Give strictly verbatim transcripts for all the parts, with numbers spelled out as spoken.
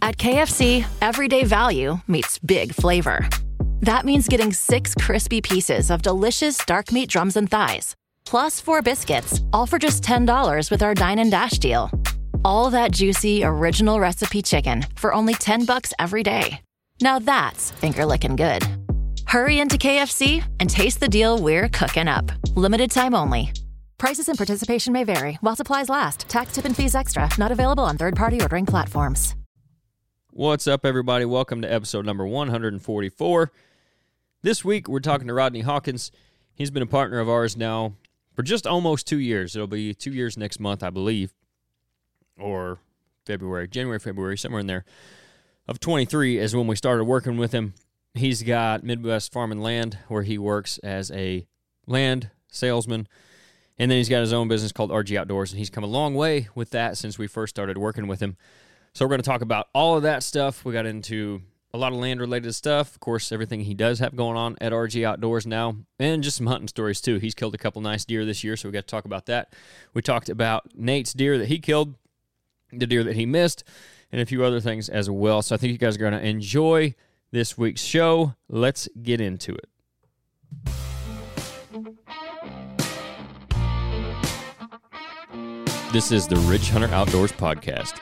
At K F C, everyday value meets big flavor. That means getting six crispy pieces of delicious dark meat drums and thighs, plus four biscuits, all for just ten dollars with our Dine and Dash deal. All that juicy, original recipe chicken for only ten bucks every day. Now that's finger-licking good. Hurry into K F C and taste the deal we're cooking up. Limited time only. Prices and participation may vary while supplies last. Tax, tip, and fees extra. Not available on third-party ordering platforms. What's up, everybody? Welcome to episode number one forty-four. This week, we're talking to Rodney Hawkins. He's been a partner of ours now for just almost two years. It'll be two years next month, I believe, or February, January, February, somewhere in there, of twenty-three is when we started working with him. He's got Midwest Farm and Land, where he works as a land salesman, and then he's got his own business called R G Outdoors, and he's come a long way with that since we first started working with him. So we're going to talk about all of that stuff. We got into a lot of land-related stuff, of course, everything he does have going on at R G Outdoors now, and just some hunting stories, too. He's killed a couple nice deer this year, so we got to talk about that. We talked about Nate's deer that he killed, the deer that he missed, and a few other things as well. So I think you guys are going to enjoy this week's show. Let's get into it. This is the Ridge Hunter Outdoors Podcast.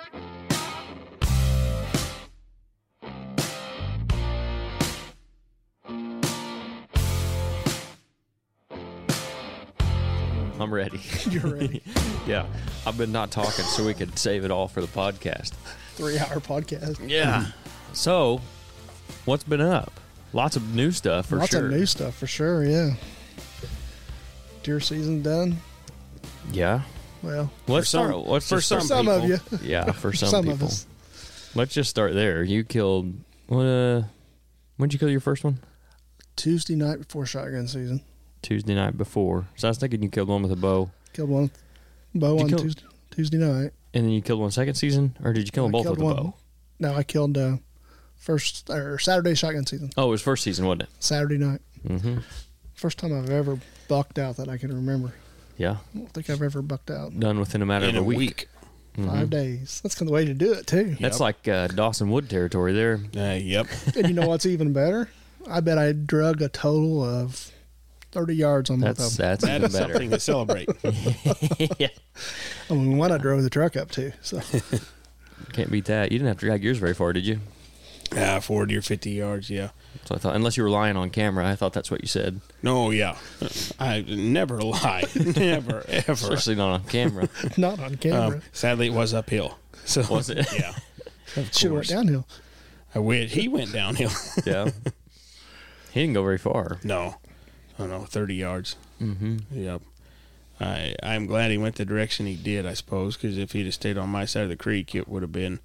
I'm ready. You're ready. Yeah. I've been not talking so we could save it all for the podcast. Three-hour podcast. Yeah. So, what's been up? Lots of new stuff for Lots sure. of new stuff for sure, yeah. Deer season done. Yeah. Well, Let's some- start. Let's for just some start- some of you. Yeah, for some, Some people. of us. Let's just start there. You killed. Uh, when did you kill your first one? Tuesday night before shotgun season. Tuesday night before. So I was thinking you killed one with a bow, Killed one bow Did you on kill- Tuesday, Tuesday night. and then you killed one second season, or did you kill them I both killed with a one. bow? No, I killed uh, first or Saturday shotgun season. Oh, it was first season, wasn't it? Saturday night. Mm-hmm. First time I've ever bucked out that I can remember. Yeah. I don't think I've ever bucked out. Done within a matter in of a a week. week. Mhm. Five days. That's kind of the way to do it, too. That's Yep. like uh, Dawson Wood territory there. Uh, yep. And you know what's even better? I bet I drug a total of thirty yards on both That's of them. that's That even is better. something to celebrate. Yeah. I mean, one I drove the truck up to. So Can't beat that. You didn't have to drag yours very far, did you? Uh, forty or fifty yards, yeah. So I thought, unless you were lying on camera, I thought that's what you said. No, yeah. I never lie. Never, ever. Especially not on camera. not on camera. Um, sadly, it was uphill. So Was it? Yeah. Of Should have went course. downhill. I wish he went downhill. Yeah. He didn't go very far. No. Oh, no, thirty yards. Mm-hmm. Yep. I, I'm glad he went the direction he did, I suppose, because if he'd have stayed on my side of the creek, it would have been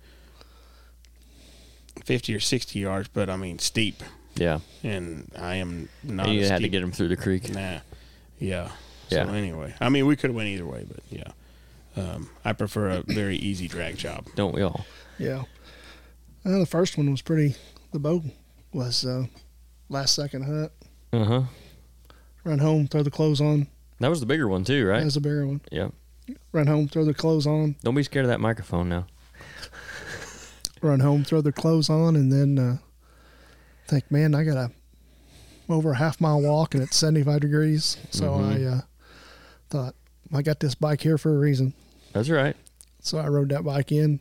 fifty or sixty yards, but, I mean, steep. Yeah. And I am not And you a had to steep- get him through the creek. Nah. Yeah. Yeah. So anyway, I mean, we could have went either way, but yeah. Um, I prefer a very easy drag job. Don't we all? Yeah. Uh, the first one was pretty. The bow was uh, last second hunt. Uh-huh. Run home, throw the clothes on. That was the bigger one, too, right? That was a bigger one. Yeah. Run home, throw the clothes on. Don't be scared of that microphone now. Run home, throw their clothes on, and then uh, think, man, I got a over a half mile walk, and it's seventy-five degrees. So Mhm. I uh, thought, I got this bike here for a reason. That's right. So I rode that bike in,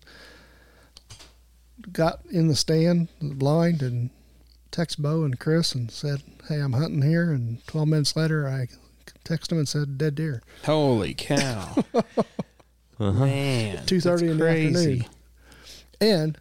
got in the stand, blind, and texted Bo and Chris and said, hey, I'm hunting here. And twelve minutes later, I texted them and said, dead deer. Holy cow. Uh-huh. Man. two thirty in the that's crazy. afternoon. And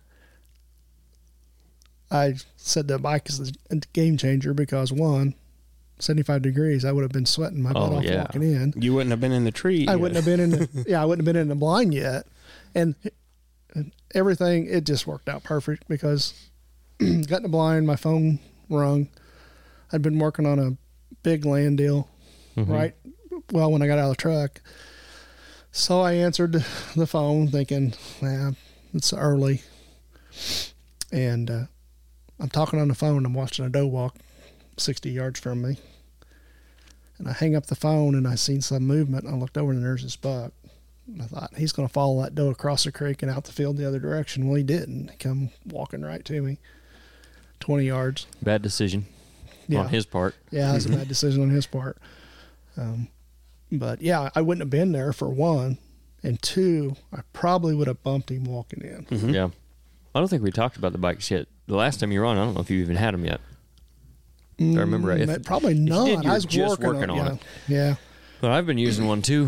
I said the bike is a game changer because, one, seventy-five degrees, I would have been sweating my butt Oh, off yeah. walking in. You wouldn't have been in the tree. I wouldn't have been in the, yeah, I wouldn't have been in the blind yet. And, and everything, it just worked out perfect because got in the blind, my phone rung. I'd been working on a big land deal, Mhm. right? Well, when I got out of the truck. So I answered the phone thinking, nah, it's early. And uh, I'm talking on the phone. I'm watching a doe walk sixty yards from me. And I hang up the phone and I seen some movement. I looked over and there's this buck And I thought, he's going to follow that doe across the creek and out the field the other direction. Well, he didn't. He come walking right to me, twenty yards. Bad decision Yeah. on his part. Yeah, that was a bad decision on his part. Um, but, yeah, I wouldn't have been there for one. And two, I probably would have bumped him walking in. Mm-hmm. Yeah. I don't think we talked about the bikes yet. The last time you were on, I don't know if you even had them yet. If I remember right. If, Mm, probably if you not. did, you I were was just working, working on, on yeah. it. Yeah. But I've been using one too.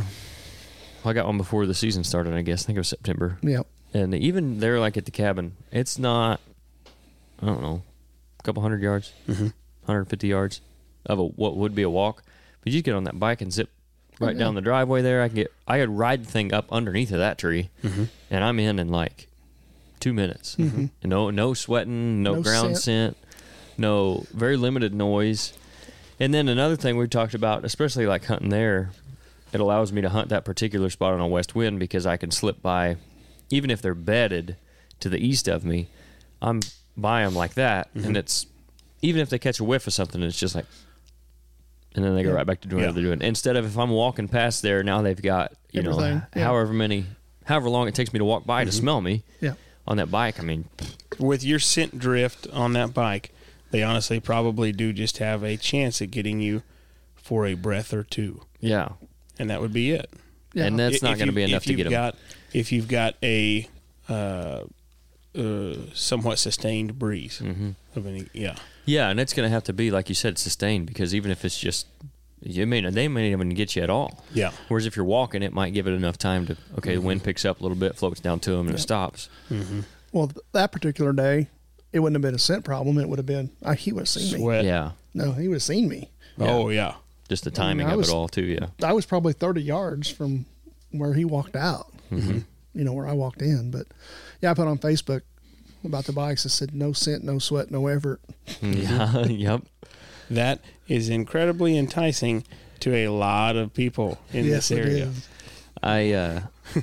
I got one before the season started, I guess. I think it was September. Yeah. And even there, like at the cabin, it's not, I don't know, a couple hundred yards, Mm-hmm. one hundred fifty yards of a what would be a walk. But you get on that bike and zip right Oh, yeah. down the driveway there. I can get, I could ride the thing up underneath of that tree, Mm-hmm. and I'm in in like two minutes. Mm-hmm. And no, no sweating, no, No ground scent. scent, no very limited noise. And then another thing we talked about, especially like hunting there, it allows me to hunt that particular spot on a west wind because I can slip by, even if they're bedded to the east of me, I'm by them like that. Mm-hmm. And it's, even if they catch a whiff of something, it's just like, and then they go Yeah. right back to doing Yeah. what they're doing. Instead of if I'm walking past there, now they've got, you Everything, know, yeah. however many, however long it takes me to walk by to smell me Yeah. on that bike. I mean, With your scent drift on that bike, they honestly probably do just have a chance at getting you for a breath or two, yeah. and that would be it. Yeah. And that's If not going to you- be enough if to you've get them. got, If you've got a uh, uh, somewhat sustained breeze Mm-hmm. of any, yeah, Yeah, and it's going to have to be, like you said, sustained, because even if it's just, you may, they may not even get you at all. yeah, Whereas if you're walking, it might give it enough time to, okay, the wind picks up a little bit, floats down to them, and it stops. mm-hmm. Well, th- that particular day, it wouldn't have been a scent problem. It would have been, uh, he would have seen me. sweat. Yeah, No, he would have seen me. Oh yeah, just the timing I of was- it all, too, yeah. I was probably thirty yards from where he walked out, Mm-hmm. you know, where I walked in. But, yeah, I put on Facebook about the bikes. I said, no scent, no sweat, no effort. Yeah, yep. that is incredibly enticing to a lot of people in Yes, this it area. is. I uh,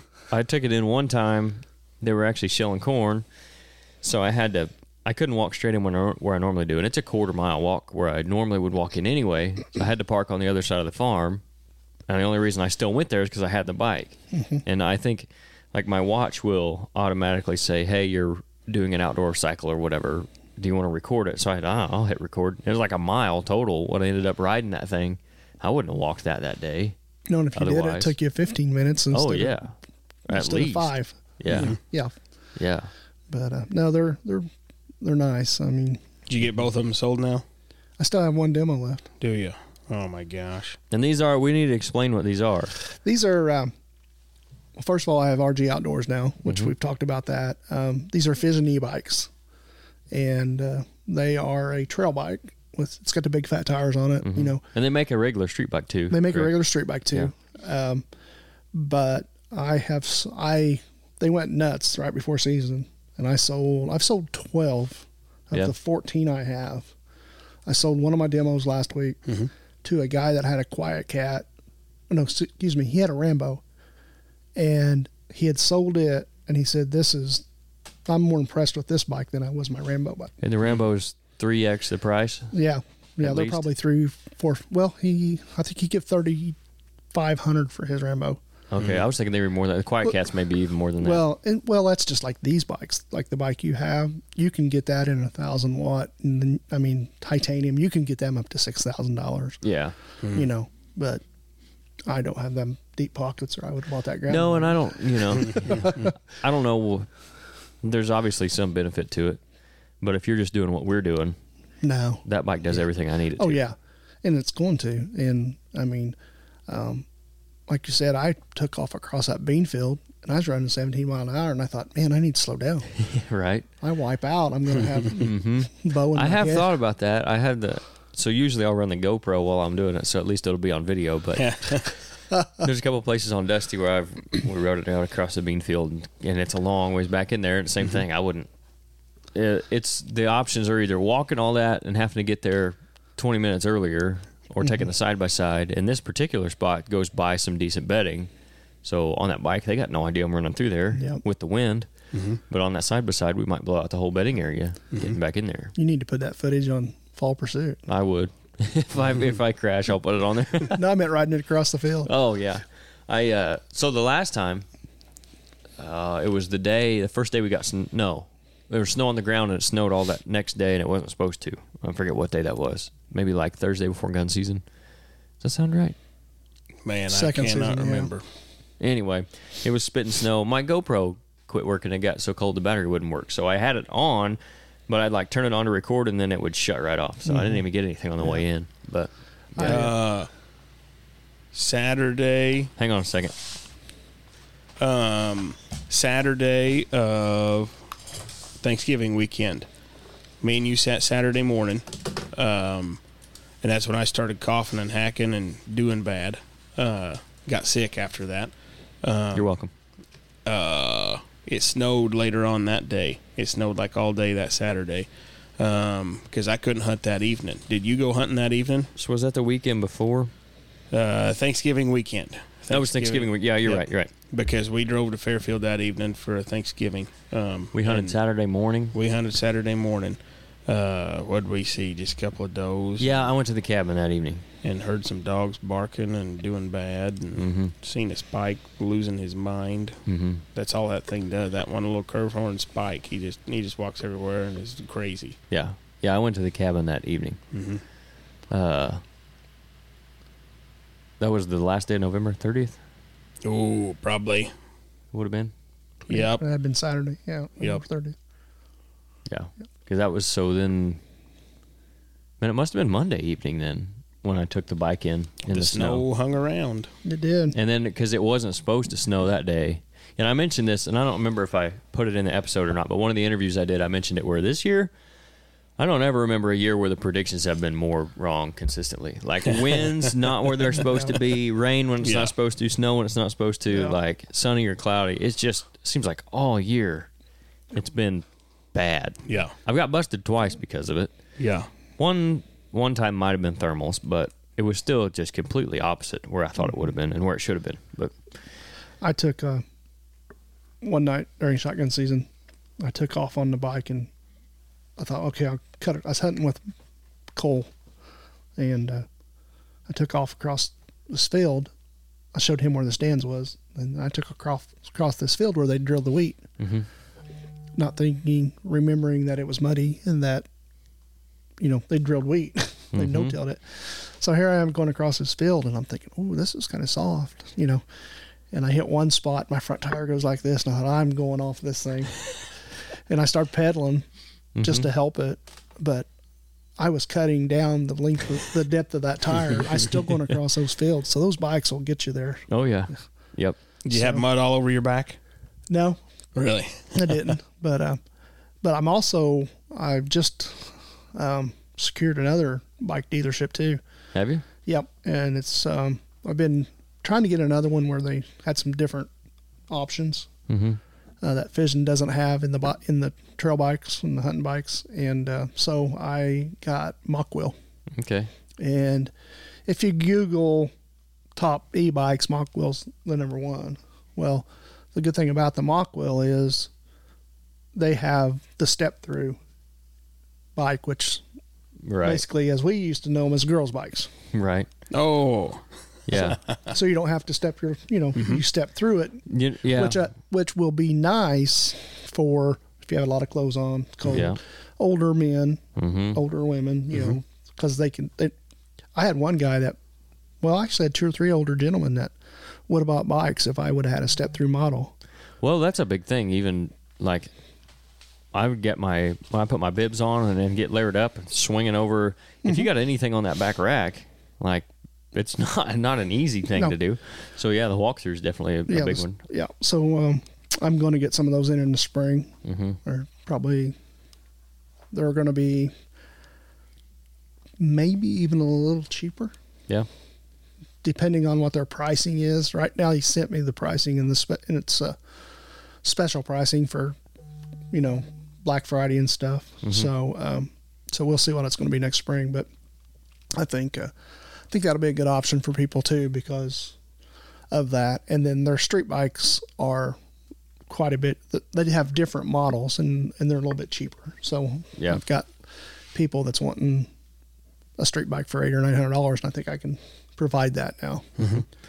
I took it in one time. They were actually shelling corn, so I had to. I couldn't walk straight in when I, where I normally do, and it's a quarter mile walk where I normally would walk in anyway. So I had to park on the other side of the farm, and the only reason I still went there is because I had the bike. And I think, like, my watch will automatically say, "Hey, you're doing an outdoor cycle or whatever. Do you want to record it?" So I had, ah, I'll hit record. It was like a mile total. What I ended up riding that thing, I wouldn't have walked that that day. No, and if you did, it Otherwise- took you fifteen minutes instead, Oh yeah, of, at instead least of five. Yeah, Yeah. yeah. But, uh, no, they're, they're, they're nice. I mean, Did you get both of them sold now? I still have one demo left. Do you? Oh my gosh. And these are, we need to explain what these are. These are, um, well, first of all, I have R G Outdoors now, which Mm-hmm. we've talked about that. Um, these are Fission e-bikes, and uh, they are a trail bike with, it's got the big fat tires on it, you know. And they make a regular street bike too. They make a correct? regular street bike too. Um, but I have, s- I, they went nuts right before season, and I sold, I've sold twelve of Yeah. the fourteen I have. I sold one of my demos last week to a guy that had a Quiet Cat. No, excuse me, he had a Rambo, and he had sold it, and he said, "This is, I'm more impressed with this bike than I was my Rambo bike." And the Rambo's three x the price. Yeah, yeah, At they're least? probably three, four. Well, he, I think he get thirty five hundred for his Rambo. Okay, I was thinking they were more than the Quiet Cats, maybe even more than that. Well, and well, that's just like these bikes, like the bike you have. You can get that in a thousand watt, and then, I mean, titanium. You can get them up to six thousand dollars. yeah. You know, but I don't have them deep pockets, or I would have bought that ground. No, and I don't, you know, I don't know. There's obviously some benefit to it, but if you're just doing what we're doing, no. that bike does everything I need it to. Oh yeah, and it's going to. And I mean, um, like you said, I took off across that bean field, and I was running seventeen mile an hour, and I thought, man, I need to slow down. Right. I wipe out. I'm going to have bow in I my have head. thought about that. I had the, so usually I'll run the GoPro while I'm doing it, so at least it'll be on video, but there's a couple of places on Dusty where I've we rode it down across the bean field, and, and it's a long ways back in there. And same thing, I wouldn't. It, it's the options are either walking all that and having to get there twenty minutes earlier, or taking the side by side. And this particular spot goes by some decent bedding, so on that bike they got no idea I'm running through there Yep. with the wind. But on that side by side, we might blow out the whole bedding area getting back in there. You need to put that footage on Fall Pursuit. I would. if I if I crash, I'll put it on there. No, I meant riding it across the field. Oh yeah. I uh, so the last time, uh, it was the day, the first day we got snow. There was snow on the ground, and it snowed all that next day, and it wasn't supposed to. I forget what day that was. Maybe like Thursday before gun season. Does that sound right? Man, Second I cannot season, yeah. remember. Anyway, it was spitting snow. My GoPro quit working. It got so cold the battery wouldn't work. So I had it on, but I'd like turn it on to record, and then it would shut right off. So mm-hmm. I didn't even get anything on the yeah. way in. But yeah. uh, Saturday. Hang on a second. Um, Saturday of Thanksgiving weekend. Me and you sat Saturday morning, um, and that's when I started coughing and hacking and doing bad. Uh, got sick after that. Um, You're welcome. Uh, it snowed later on that day. It snowed like all day that Saturday because um, I couldn't hunt that evening. Did you go hunting that evening? So was that the weekend before? Uh, Thanksgiving weekend. Thanksgiving. That was Thanksgiving week. Yeah, you're yep. right. You're right. Because we drove to Fairfield that evening for Thanksgiving. Um, we hunted Saturday morning. We hunted Saturday morning. Uh, what did we see? Just a couple of does. Yeah, I went to the cabin that evening. And heard some dogs barking and doing bad, and mm-hmm. seen a spike losing his mind. Mm-hmm. That's all that thing does. That one little curved horn spike. He just he just walks everywhere and is crazy. Yeah, yeah. I went to the cabin that evening. Mm-hmm. Uh, that was the last day of November thirtieth. Oh, probably would have been. Yep, it had been Saturday. Yeah, yep, thirtieth. Yeah, because that was so. Then, man, it must have been Monday evening then. When I took the bike in in the, the snow, snow hung around. It did. And then because it wasn't supposed to snow that day. And I mentioned this, and I don't remember if I put it in the episode or not, but one of the interviews I did, I mentioned it where this year, I don't ever remember a year where the predictions have been more wrong consistently. Like winds not where they're supposed to be, rain when it's yeah. not supposed to, snow when it's not supposed to, yeah. like sunny or cloudy. It just seems like all year it's been bad. Yeah. I've got busted twice because of it. Yeah. One one time might have been thermals, but it was still just completely opposite where I thought it would have been and where it should have been. But I took uh, one night during shotgun season, I took off on the bike and I thought, okay, I'll cut it. I was hunting with Cole, and uh, I took off across this field. I showed him where the stands was, and I took across across this field where they drilled the wheat, mm-hmm. not thinking, remembering that it was muddy and that, you know, they drilled wheat. they mm-hmm. no-tilled it. So here I am going across this field, and I'm thinking, oh, this is kind of soft, you know. And I hit one spot, my front tire goes like this, and I thought, I'm going off this thing. And I start pedaling mm-hmm. just to help it, but I was cutting down the length of the depth of that tire. I still going across those fields, so those bikes will get you there. Oh yeah, yep. Did you so, have mud all over your back? No, really, I didn't. But uh, but I'm also I've just um, secured another bike dealership too. Have you? Yep, and it's um, I've been trying to get another one where they had some different options. Mm-hmm. Uh, that Fission doesn't have in the in the trail bikes and the hunting bikes, and uh, so I got Mach-Wheel. Okay. And if you Google top e-bikes, Mach-Wheel's the number one. Well, the good thing about the Mach-Wheel is they have the step-through bike, which right. basically, as we used to know them, as girls' bikes. Right. Oh. Yeah. So, so you don't have to step your, you know, mm-hmm. you step through it. You, yeah. Which uh, which will be nice for if you have a lot of clothes on, cold, yeah. older men, mm-hmm. older women, you mm-hmm. know, because they can. They, I had one guy that, well, I actually had two or three older gentlemen that would have bought bikes if I would have had a step through model. Well, that's a big thing. Even like, I would get my when I put my bibs on and then get layered up and swinging over. Mm-hmm. If you got anything on that back rack, like. It's not not an easy thing no. to do. So, yeah, the walkthrough is definitely a, a yeah, big this, one. Yeah. So, um, I'm going to get some of those in in the spring. Mm-hmm. Or probably they're going to be maybe even a little cheaper. Yeah. Depending on what their pricing is. Right now, he sent me the pricing, and, the spe- and it's uh, special pricing for, you know, Black Friday and stuff. Mm-hmm. So, um, so we'll see what it's going to be next spring. But I think... Uh, I think that'll be a good option for people too because of that. And then their street bikes are quite a bit. They have different models and, and they're a little bit cheaper. So yeah. I've got people that's wanting a street bike for eight or nine hundred dollars, and I think I can provide that now. Mm-hmm.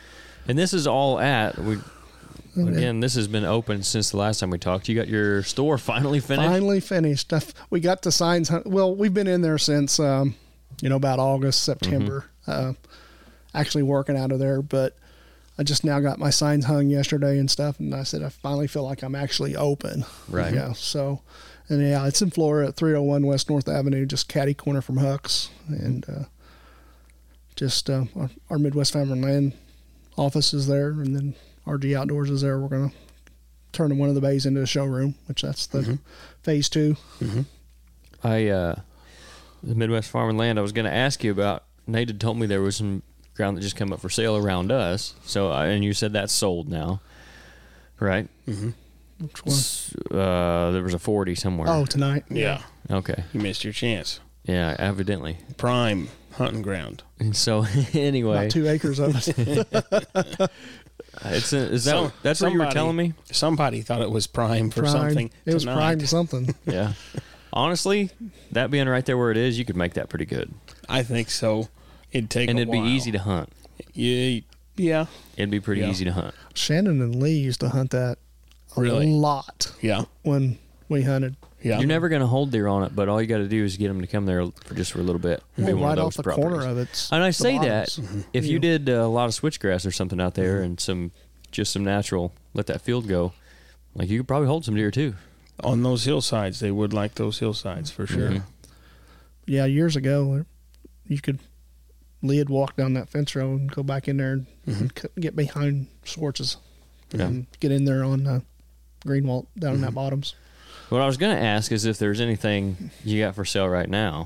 And this is all at we. Again, this has been open since the last time we talked. You got your store finally finished? Finally finished. I've, we got the signs. Well, we've been in there since, um, you know, about August, September, mm-hmm. uh, actually working out of there. But I just now got my signs hung yesterday and stuff. And I said, I finally feel like I'm actually open. Right. Yeah. So, and yeah, it's in Florida at three oh one West North Avenue, just catty corner from Huck's. And uh, just uh, our, our Midwest Farm and Land office is there. And then R G Outdoors is there. We're going to turn one of the bays into a showroom, which that's the mm-hmm. phase two. Mm-hmm. I, uh, the Midwest Farm and Land, I was going to ask you about. Nate had told me there was some ground that just came up for sale around us. So, and you said that's sold now, right? Mm-hmm. Which one? Uh, there was a forty somewhere. Oh, tonight? Yeah. Okay. You missed your chance. Yeah, evidently. Prime hunting ground. And so, anyway. About two acres of it. It's a, is that Some, that's somebody, what you were telling me? Somebody thought it was prime for prime. something. It was tonight. prime to something. Yeah. Honestly, that being right there where it is, you could make that pretty good. I think so. It'd take and a it'd while. be easy to hunt. Yeah. Yeah. It'd be pretty yeah. easy to hunt. Shannon and Lee used to hunt that a really? lot. Yeah. When we hunted. Yeah. You're never going to hold deer on it, but all you got to do is get them to come there for just for a little bit. Well, right off the properties. Corner of it. And I say that mm-hmm. if you yeah. did uh, a lot of switchgrass or something out there mm-hmm. and some just some natural, let that field go, like you could probably hold some deer too. On those hillsides, they would like those hillsides for sure. Mm-hmm. Yeah, years ago, you could Lee would walk down that fence row and go back in there and, mm-hmm. and get behind Swartz's yeah. and get in there on uh, Greenwald down mm-hmm. in that bottoms. What I was going to ask is if there's anything you got for sale right now.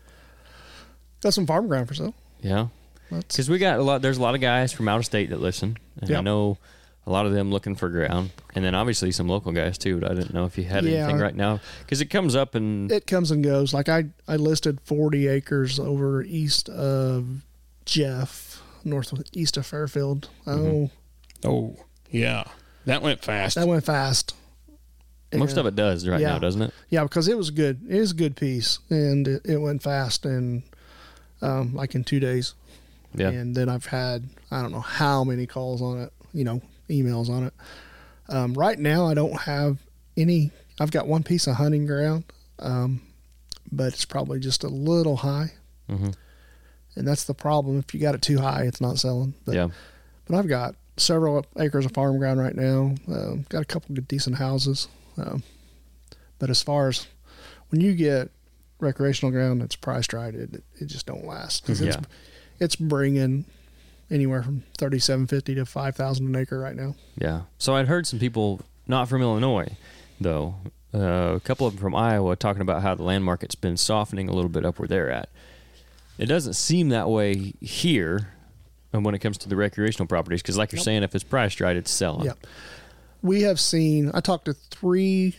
Got some farm ground for sale. Yeah, because we got a lot. There's a lot of guys from out of state that listen, and yep. I know a lot of them looking for ground, and then obviously some local guys too. But I didn't know if you had yeah. anything right now because it comes up and it comes and goes. Like I, I listed forty acres over east of Jeff, northeast of Fairfield. Mm-hmm. Oh, oh yeah, that went fast. That went fast. Most and, of it does right yeah. now, doesn't it? Yeah, because it was good. It is a good piece, and it, it went fast, and um, like in two days. Yeah. And then I've had I don't know how many calls on it, you know, emails on it. Um, right now, I don't have any. I've got one piece of hunting ground, um, but it's probably just a little high, mm-hmm. and that's the problem. If you got it too high, it's not selling. But, yeah. But I've got several acres of farm ground right now. Uh, got a couple of decent houses. Um, but as far as when you get recreational ground that's priced right, it it just don't last. Cause yeah. it's, it's bringing anywhere from thirty-seven fifty to five thousand an acre right now. Yeah. So I'd heard some people, not from Illinois, though, uh, a couple of them from Iowa, talking about how the land market's been softening a little bit up where they're at. It doesn't seem that way here when it comes to the recreational properties, because like you're yep. saying, if it's priced right, it's selling. Yeah. We have seen, I talked to three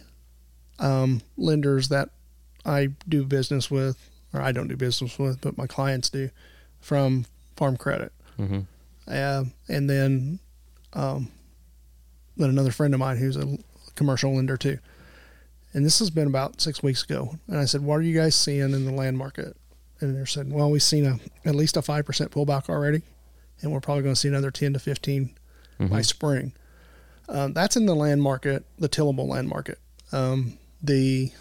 um, lenders that I do business with, or I don't do business with, but my clients do, from Farm Credit. Mm-hmm. Uh, and then, um, then another friend of mine who's a commercial lender too. And this has been about six weeks ago. And I said, what are you guys seeing in the land market? And they're saying, well, we've seen a at least a five percent pullback already, and we're probably going to see another ten to fifteen mm-hmm. by spring. Um, that's in the land market, the tillable land market. Um, the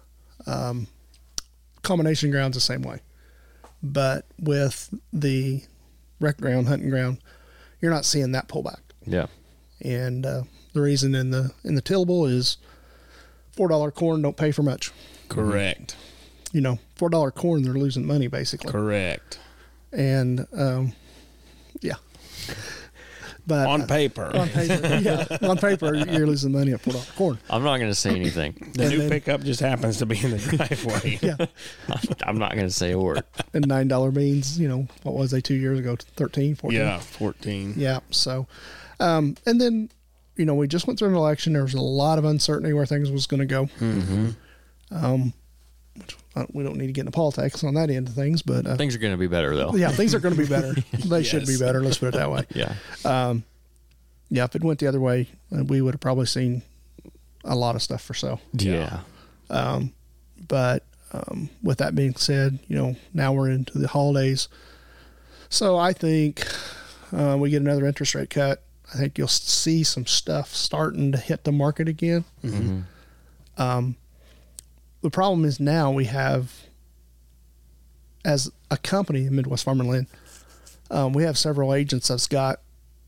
um, combination ground's the same way. But with the rec ground, hunting ground, you're not seeing that pullback. Yeah. And uh, the reason in the in the tillable is four dollar corn don't pay for much. Correct. You know, four dollar corn, they're losing money basically. Correct. And, um, yeah. But on paper. Uh, on paper, yeah. On paper, you're losing money at four dollar corn. I'm not going to say anything. The and new then, pickup just happens to be in the driveway. Yeah. I'm not going to say a word. And nine dollar beans, you know, what was they two years ago? thirteen, fourteen Yeah, fourteen. Yeah. So, um, and then, you know, we just went through an election. There was a lot of uncertainty where things was going to go. Mm-hmm. Um, which, uh, we don't need to get into politics on that end of things, but uh, things are going to be better, though. Yeah, things are going to be better. They yes. should be better. Let's put it that way. Yeah. Um, yeah, if it went the other way, we would have probably seen a lot of stuff for sale. Yeah. Um, but um, with that being said, you know, now we're into the holidays. So I think uh, we get another interest rate cut, I think you'll see some stuff starting to hit the market again. Mm-hmm. Um, the problem is now we have, as a company, Midwest Farm and Land, um, we have several agents that's got,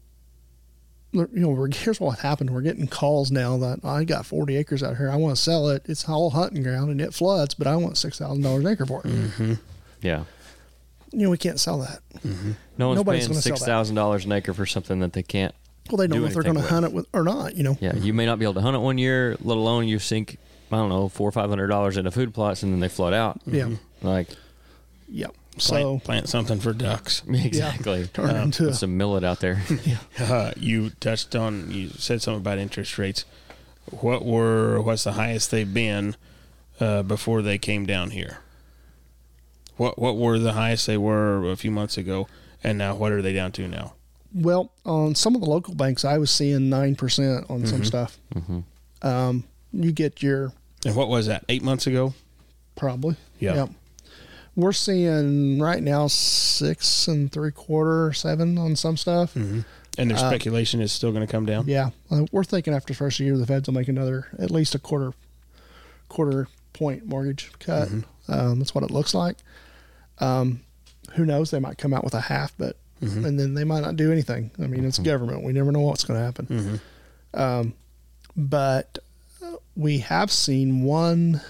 you know, we're, here's what happened. We're getting calls now that I got forty acres out here. I want to sell it. It's all hunting ground and it floods, but I want six thousand dollars an acre for it. Mm-hmm. Yeah. You know, we can't sell that. Mm-hmm. No one's Nobody's paying gonna sell six thousand dollars an acre for something that they can't. Well, they don't do know if they're going to anything hunt it with or not, you know. Yeah, you may not be able to hunt it one year, let alone you sink, I don't know, four or five hundred dollars into food plots and then they flood out. Yeah. Like, Yep. Plant, So plant something for ducks. exactly. turn it into Put a, some millet out there. Uh, you touched on, you said something about interest rates. What were, what's the highest they've been uh, before they came down here? What what were the highest they were a few months ago, and now what are they down to now? well, on some of the local banks, I was seeing nine percent on some stuff. Mm-hmm. Um, you get your And what was that, eight months ago? probably. Yeah. Yep. We're seeing right now six and three quarter, seven on some stuff. Mm-hmm. And their Uh, speculation is still going to come down? Yeah, uh, we're thinking after the first year, the Feds will make another at least a quarter, quarter point mortgage cut. Mm-hmm. Um, that's what it looks like. Um, who knows? They might come out with a half, but Mm-hmm. and then they might not do anything. I mean, it's government. We never know what's going to happen. Mm-hmm. Um, but uh, we have seen one.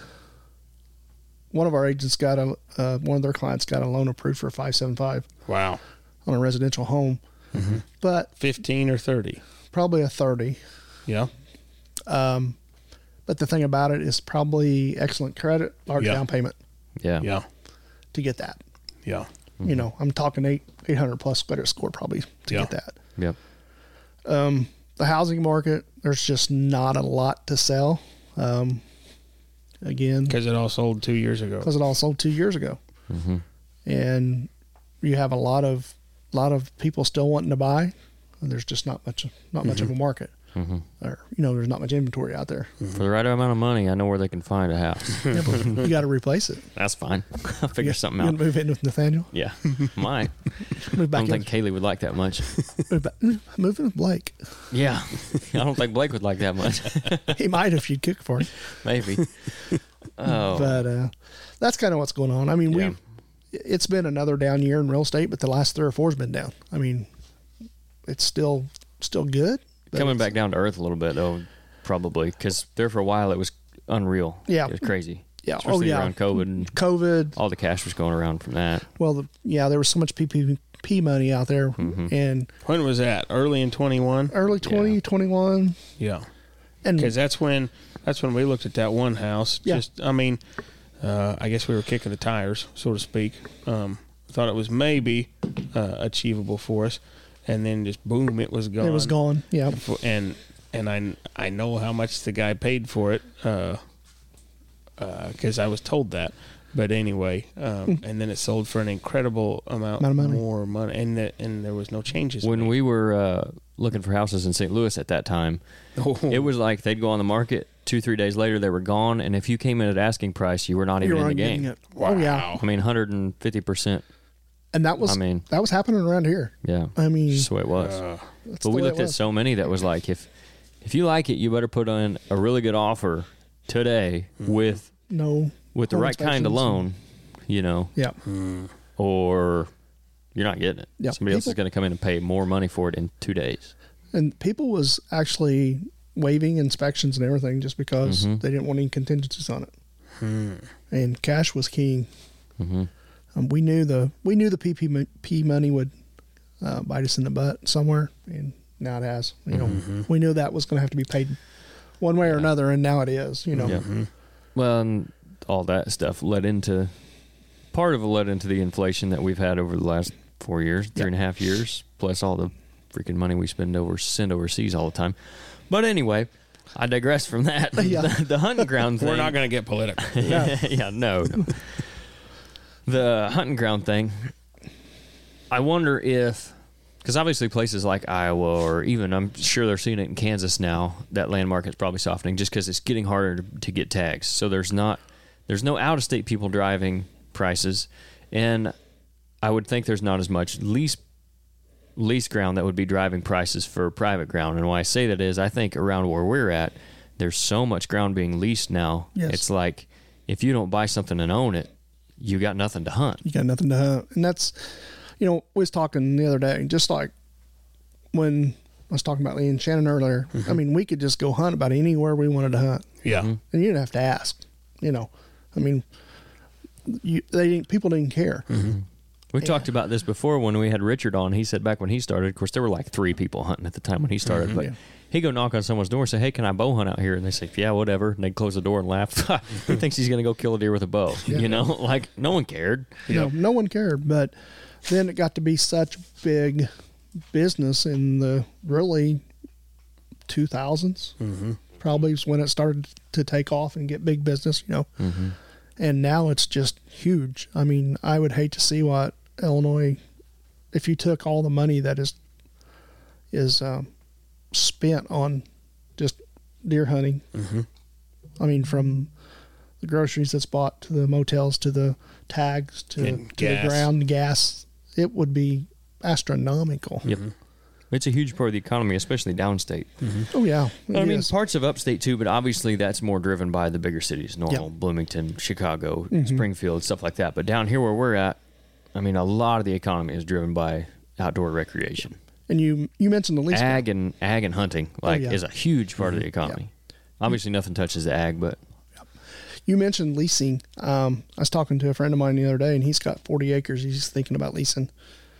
One of our agents got a uh, one of their clients got a loan approved for five seven five Wow. on a residential home, Mm-hmm. but fifteen or thirty? probably a thirty. Yeah. Um, but the thing about it is probably excellent credit, large Yeah. down payment Yeah. Yeah. to get that. Yeah. You know, I'm talking eight eight hundred plus credit score probably to Yeah. get that. Yep. Um, the housing market, there's just not a lot to sell. Um, again, Because it all sold two years ago. because it all sold two years ago, Mm-hmm. and you have a lot of lot of people still wanting to buy. And there's just not much not much of a market, Mm-hmm. or you know, there's not much inventory out there. For the right amount of money, I know where they can find a house. Yeah, but you got to replace it. That's fine. I'll figure something You out. gonna move in with Nathaniel? Yeah. Might. Move I back don't in. think Kaylee would like that much. Move, back, move in with Blake. Yeah. I don't think Blake would like that much. He might if you'd cook for him. Maybe. Oh. But uh, that's kind of what's going on. I mean, Yeah. we it's been another down year in real estate, but the last three or four has been down. I mean, it's still still good. but Coming it's- back down to earth a little bit, though, probably. Because there for a while, it was unreal. Yeah. It was crazy. Yeah. Especially oh yeah. around COVID and COVID. all the cash was going around from that. Well, the, yeah, there was so much P P P money out there, Mm-hmm. and When was that? Early in twenty-one? early twenty twenty-one, Yeah. and Because that's when that's when we looked at that one house. Yeah. Just, I mean, uh, I guess we were kicking the tires, so to speak. Um, thought it was maybe uh, achievable for us, and then just boom, it was gone. it was gone. Yeah. For- And and I I know how much the guy paid for it, because uh, uh, I was told that. But anyway, um, and then it sold for an incredible amount, Amount of money. more money, and the, and there was no changes. When made. we were uh, looking for houses in Saint Louis at that time, Oh. it was like they'd go on the market. Two, three days later, they were gone. And if you came in at asking price, you were not even You in the weren't getting game. it. Oh yeah. Wow. I mean, one hundred fifty percent. And that was I mean- that was happening around here. Yeah. I mean, Just the way it was. Uh, that's But the we way looked it at was. so many that was like, if if you like it, you better put in a really good offer today with no with the home right kind of inspections loan, you know, Yeah. or you're not getting it. Yeah. Somebody else is People- going to come in and pay more money for it in two days. And people was actually waiving inspections and everything just because Mhm. they didn't want any contingencies on it. hmm. And cash was king. hmm Um, we knew the we knew the P P P money would uh, bite us in the butt somewhere, and now it has. You know, we knew that was going to have to be paid one way or another, and now it is. You know, Yeah. Well, and all that stuff led into part of it led into the inflation that we've had over the last four years, three and a half years, plus all the freaking money we spend over send overseas all the time. But anyway, I digress from that. Yeah. the, the hunting ground thing. We're not going to get political. yeah, yeah, no. no. The hunting ground thing. I wonder if, because obviously places like Iowa, or even I'm sure they're seeing it in Kansas now, that land market's probably softening just because it's getting harder to, to get tags. So there's not, there's no out-of-state people driving prices, and I would think there's not as much lease lease ground that would be driving prices for private ground. And why I say that is I think around where we're at, there's so much ground being leased now. Yes. It's like if you don't buy something and own it, you got nothing to hunt. You got nothing to hunt. And that's, you know, we was talking the other day, just like when I was talking about Lee and Shannon earlier. Mm-hmm. I mean, we could just go hunt about anywhere we wanted to hunt. Yeah. Mm-hmm. And you didn't have to ask, you know. I mean, you, they didn't, people didn't care. Mm-hmm. We yeah. talked about this before when we had Richard on. He said back when he started, of course, there were like three people hunting at the time when he started. Mm-hmm. But yeah. he'd go knock on someone's door and say, hey, can I bow hunt out here? And they say, yeah, whatever. And they'd close the door and laugh. He thinks he's going to go kill a deer with a bow. Yeah. You know, like no one cared. No, yep. no one cared. But then it got to be such big business in the really two thousands. Mm-hmm. Probably was when it started to take off and get big business, you know. Mm-hmm. And now it's just huge. I mean, I would hate to see what Illinois, if you took all the money that is is um, spent on just deer hunting. Mm-hmm. I mean, from the groceries that's bought to the motels to the tags to, to the ground gas, it would be astronomical. Yep. It's a huge part of the economy, especially downstate. Mm-hmm. Oh, yeah. I mean, is. Parts of upstate, too, but obviously that's more driven by the bigger cities, Normal, yep. Bloomington, Chicago, mm-hmm. Springfield, stuff like that. But down here where we're at, I mean, a lot of the economy is driven by outdoor recreation. And you you mentioned the lease. Ag and, ag and hunting like oh, yeah. is a huge part mm-hmm. of the economy. Yep. Obviously, nothing touches the ag, but... Yep. You mentioned leasing. Um, I was talking to a friend of mine the other day, and he's got forty acres he's thinking about leasing.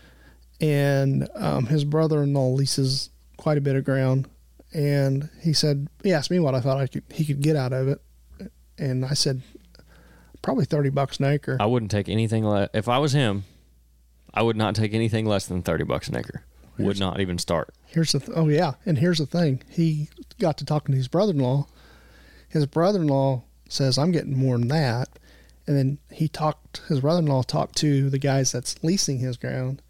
And um, his brother-in-law leases quite a bit of ground, and he said, he asked me what I thought I could, he could get out of it, and I said, probably thirty bucks an acre. I wouldn't take anything less. If I was him, I would not take anything less than thirty bucks an acre. Here's, would not even start. Here's the th- oh yeah, and here's the thing. He got to talking to his brother-in-law. His brother-in-law says, I'm getting more than that, and then he talked. His brother-in-law talked to the guys that's leasing his ground.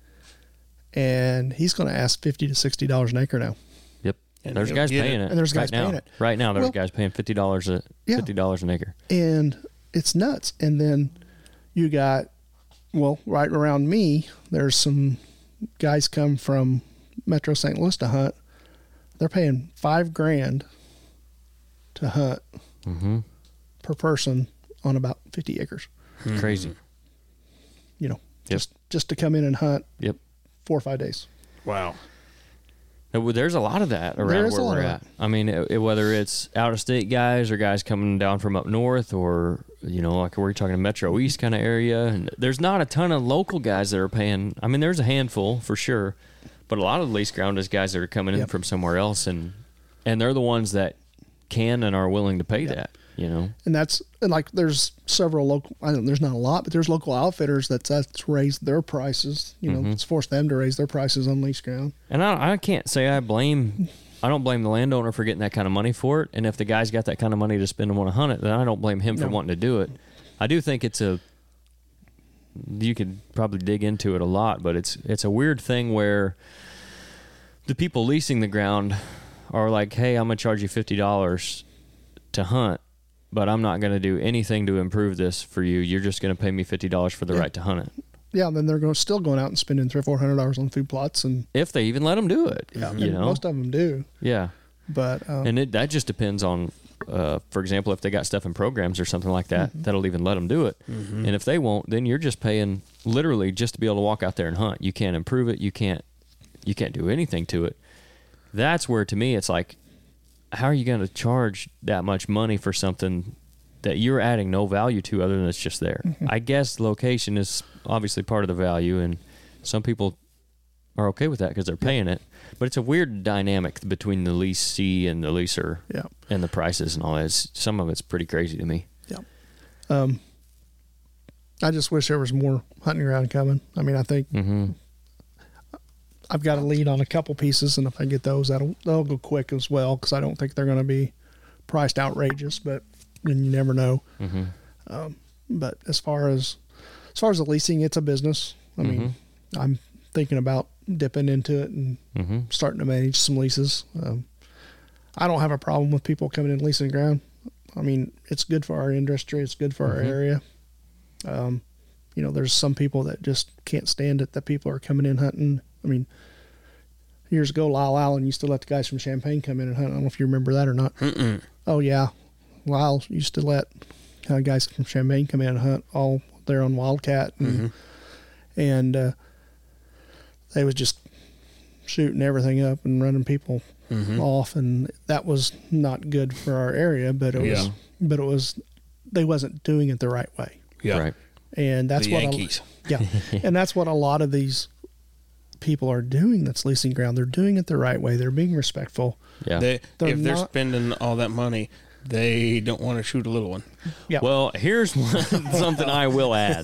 And he's going to ask fifty to sixty dollars an acre now. Yep, and there's guys paying it. And there's guys right paying now. it right now. There's well, guys paying fifty dollars a yeah. fifty dollars an acre, and it's nuts. And then you got, well, right around me, there's some guys come from Metro Saint Louis to hunt. They're paying five grand to hunt mm-hmm. per person on about fifty acres. Mm-hmm. Crazy, you know, yep. just just to come in and hunt. Yep. Four or five days. Wow. There's a lot of that around where we're at. I mean, it, it, whether it's out-of-state guys or guys coming down from up north or, you know, like we're talking Metro East kind of area. And there's not a ton of local guys that are paying. I mean, there's a handful for sure. But a lot of the lease ground is guys that are coming in yep. from somewhere else. And, and they're the ones that can and are willing to pay yep. that. You know, and that's and like there's several local. I don't. There's not a lot, but there's local outfitters that's that's raised their prices. You know, mm-hmm. it's forced them to raise their prices on lease ground. And I, I can't say I blame. I don't blame the landowner for getting that kind of money for it. And if the guy's got that kind of money to spend and want to hunt it, then I don't blame him no. for wanting to do it. I do think it's a. You could probably dig into it a lot, but it's it's a weird thing where the people leasing the ground are like, "Hey, I'm gonna charge you fifty dollars to hunt." But I'm not going to do anything to improve this for you. You're just going to pay me fifty dollars for the yeah. right to hunt it. Yeah, then they're going still going out and spending three or four hundred dollars on food plots, and if they even let them do it, yeah, you know, most of them do. Yeah, but um, and it, that just depends on, uh, for example, if they got stuff in programs or something like that, mm-hmm. that'll even let them do it. Mm-hmm. And if they won't, then you're just paying literally just to be able to walk out there and hunt. You can't improve it. You can't, you can't do anything to it. That's where, to me, it's like, how are you going to charge that much money for something that you're adding no value to other than it's just there? Mm-hmm. I guess location is obviously part of the value, and some people are okay with that because they're paying it. But it's a weird dynamic between the leasee and the leaser yeah. and the prices and all that. It's, some of it's pretty crazy to me. Yeah. Um, I just wish there was more hunting ground coming. I mean, I think mm-hmm. I've got a lead on a couple pieces, and if I get those, that'll, that'll go quick as well because I don't think they're going to be priced outrageous, but and you never know. Mm-hmm. Um, but as far as as far as the leasing, it's a business. I mm-hmm. mean, I'm thinking about dipping into it and mm-hmm. starting to manage some leases. Um, I don't have a problem with people coming in and leasing ground. I mean, it's good for our industry. It's good for mm-hmm. our area. Um, you know, there's some people that just can't stand it that people are coming in hunting. I mean, years ago, Lyle Allen used to let the guys from Champaign come in and hunt. I don't know if you remember that or not. Mm-mm. Oh, yeah. Lyle used to let uh, guys from Champaign come in and hunt all there on Wildcat. And, Mm-hmm. and uh, they was just shooting everything up and running people Mm-hmm. off. And that was not good for our area, but it was, Yeah. but it was, they wasn't doing it the right way. Yeah. Right. And that's The what, Yankees. A, yeah. And that's what a lot of these people are doing that's leasing ground. They're doing it the right way. They're being respectful. Yeah. They, They're if they're not- spending all that money, they don't want to shoot a little one. Yeah. Well, here's one, something I will add.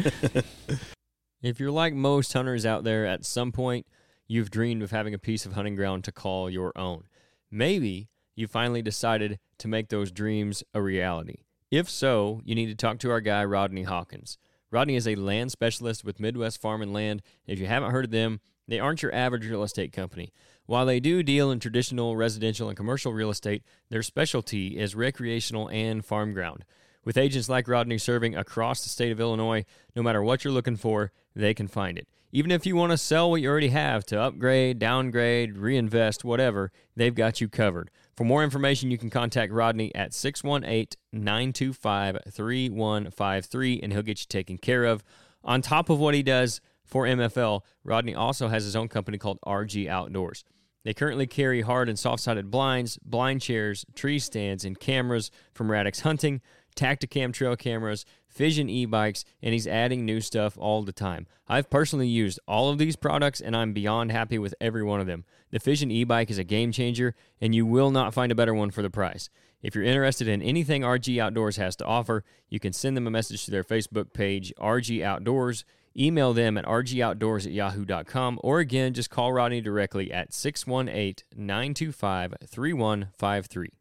If you're like most hunters out there, at some point, you've dreamed of having a piece of hunting ground to call your own. Maybe you finally decided to make those dreams a reality. If so, you need to talk to our guy, Rodney Hawkins. Rodney is a land specialist with Midwest Farm and Land. If you haven't heard of them, they aren't your average real estate company. While they do deal in traditional residential and commercial real estate, their specialty is recreational and farm ground. With agents like Rodney serving across the state of Illinois, no matter what you're looking for, they can find it. Even if you want to sell what you already have to upgrade, downgrade, reinvest, whatever, they've got you covered. For more information, you can contact Rodney at six one eight, nine two five, three one five three, and he'll get you taken care of. On top of what he does for M F L, Rodney also has his own company called R G Outdoors. They currently carry hard and soft-sided blinds, blind chairs, tree stands, and cameras from Radix Hunting, Tacticam trail cameras, Fission e-bikes, and he's adding new stuff all the time. I've personally used all of these products, and I'm beyond happy with every one of them. The Fission e-bike is a game changer, and you will not find a better one for the price. If you're interested in anything R G Outdoors has to offer, you can send them a message to their Facebook page, R G Outdoors, email them at r g outdoors at yahoo dot com, or again, just call Rodney directly at six one eight, nine two five, three one five three.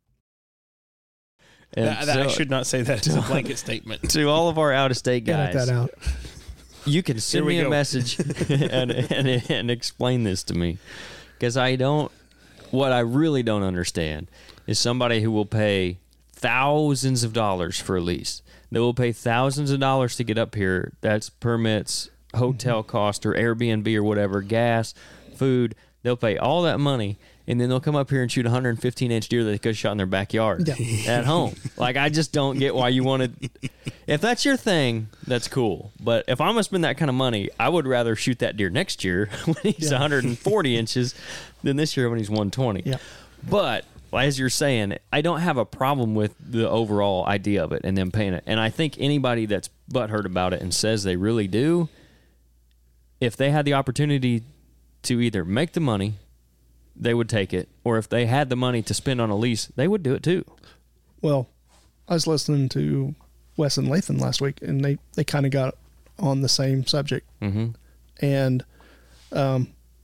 And That, that, I so- should not say that as a blanket statement. to all of our out-of-state Edit guys, that out. you can send Here we me a go. message and, and and explain this to me, because I don't. What I really don't understand is somebody who will pay thousands of dollars for a lease. They will pay thousands of dollars to get up here. That's permits, hotel cost, or Airbnb or whatever, gas, food. They'll pay all that money, and then they'll come up here and shoot a one hundred fifteen inch deer that they could have shot in their backyard Yeah. at home. Like, I just don't get why you want to. If that's your thing, that's cool. But if I'm going to spend that kind of money, I would rather shoot that deer next year when he's Yeah. one hundred forty inches than this year when he's one twenty. Yeah. But as you're saying, I don't have a problem with the overall idea of it and them paying it. And I think anybody that's butthurt about it and says they really do, if they had the opportunity to either make the money, they would take it, or if they had the money to spend on a lease, they would do it too. Well, I was listening to Wes and Lathan last week, and they, they kind of got on the same subject. Mm-hmm. And, um,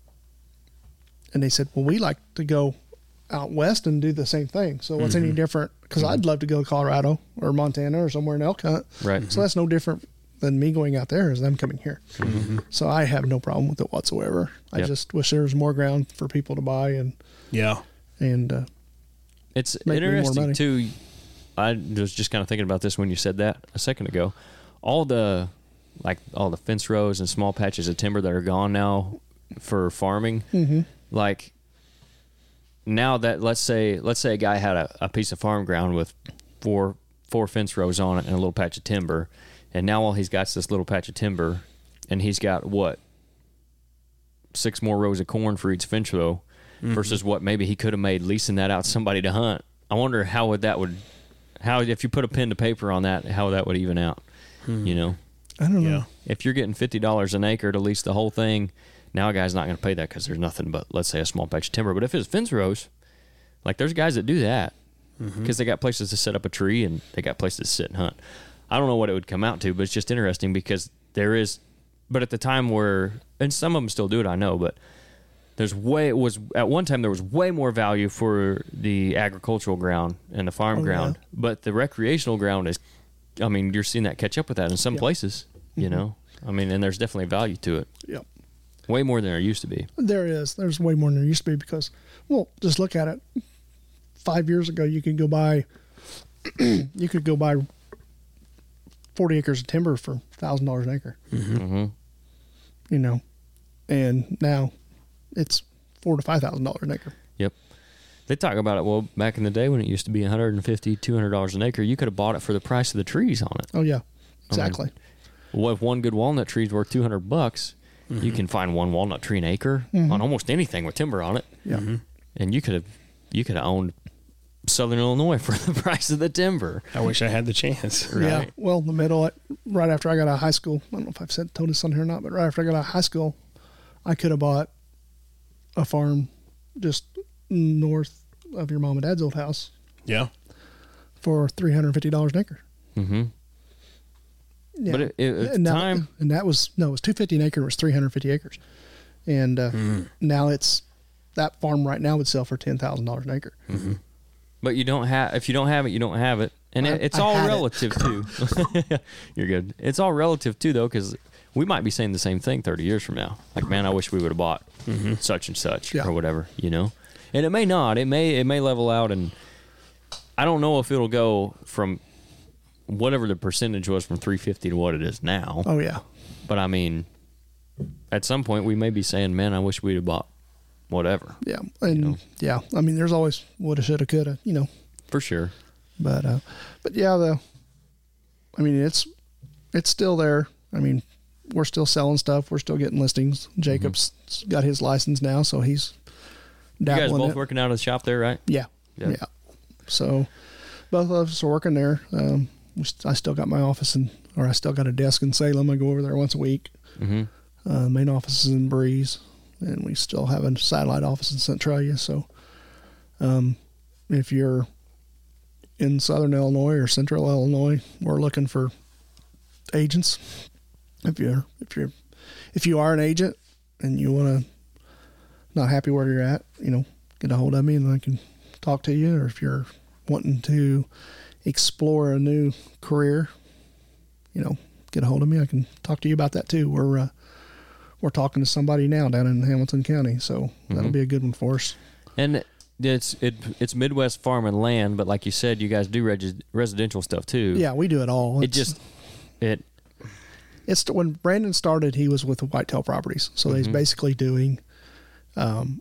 and they said, well, we like to go out west and do the same thing. So what's any different? Because I'd love to go to Colorado or Montana or somewhere in elk hunt. Right. So that's no different than me going out there as them coming here. Mm-hmm. So I have no problem with it whatsoever. I Yep. just wish there was more ground for people to buy and, Yeah. and, uh, It's Make me more interesting money. too. I was just kind of thinking about this when you said that a second ago. All the like all the fence rows and small patches of timber that are gone now for farming. mm-hmm. Like now that let's say let's say a guy had a, a piece of farm ground with four four fence rows on it and a little patch of timber, and now all he's got is this little patch of timber, and he's got what six more rows of corn for each fence row. Mm-hmm. Versus what maybe he could have made leasing that out to somebody to hunt. I wonder how would that would, how if you put a pen to paper on that, how that would even out. Hmm. You know, I don't Yeah. know. if you're getting fifty dollars an acre to lease the whole thing, now a guy's not going to pay that because there's nothing but, let's say, a small patch of timber. But if it's fence rows, like there's guys that do that because mm-hmm. they got places to set up a tree and they got places to sit and hunt. I don't know what it would come out to, but it's just interesting because there is, but at the time where, and some of them still do it, I know, but there's way, it was, at one time there was way more value for the agricultural ground and the farm Oh, ground, yeah. but the recreational ground is, I mean, you're seeing that catch up with that in some Yeah. places, you know? I mean, and there's definitely value to it. Yep. Way more than there used to be. There is. There's way more than there used to be because, well, just look at it. Five years ago, you could go buy, you could go buy forty acres of timber for a thousand dollars an acre. Mm-hmm. You know, and now it's four to five thousand dollars an acre. Yep. They talk about it. Well, back in the day when it used to be one hundred fifty dollars, two hundred dollars an acre, you could have bought it for the price of the trees on it. Oh yeah, exactly. I mean, well, if one good walnut tree is worth two hundred bucks, mm-hmm. you can find one walnut tree an acre mm-hmm. on almost anything with timber on it. Yeah. Mm-hmm. And you could have, you could have owned Southern Illinois for the price of the timber. I wish I had the chance. Right? Yeah. Well, in the middle, right after I got out of high school, I don't know if I've said told this on here or not, but right after I got out of high school, I could have bought a farm just north of your mom and dad's old house. Yeah. For three hundred fifty dollars an acre. Mm-hmm. Yeah. But it, it, and time. That, and that was, no, it was two hundred fifty an acre. It was three hundred fifty acres. And uh, mm. now it's, that farm right now would sell for ten thousand dollars an acre. Mm-hmm. But you don't have, if you don't have it, you don't have it. And I, it, it's I all relative it. too. You're good. It's all relative too, though, because we might be saying the same thing thirty years from now. Like, man, I wish we would have bought mm-hmm. such and such yeah. or whatever, you know? And it may not. It may, it may level out, and I don't know if it'll go from whatever the percentage was from three fifty to what it is now. Oh, yeah. But, I mean, at some point we may be saying, man, I wish we'd have bought whatever. Yeah. And, you know? yeah, I mean, there's always woulda, shoulda, coulda, you know. For sure. But, uh, but yeah, the, I mean, it's, it's still there. I mean, we're still selling stuff. We're still getting listings. Jacob's mm-hmm. got his license now, so he's dabbling. You guys both it. working out of the shop there, right? Yeah. Yeah. yeah. So both of us are working there. Um, I still got my office in, or I still got a desk in Salem. I go over there once a week. Mm-hmm. Uh, main office is in Breeze, and we still have a satellite office in Centralia. So, um, if you're in Southern Illinois or Central Illinois, we're looking for agents. If you're, if you're, if you are an agent and you want to, not happy where you're at, you know, get a hold of me and I can talk to you. Or if you're wanting to explore a new career, you know, get a hold of me. I can talk to you about that too. We're, uh, we're talking to somebody now down in Hamilton County. So mm-hmm. that'll be a good one for us. And it's, it, it's Midwest Farm and Land, but like you said, you guys do reg- residential stuff too. Yeah, we do it all. It it's, just, it, It's when Brandon started, he was with Whitetail Properties. So mm-hmm. he's basically doing um,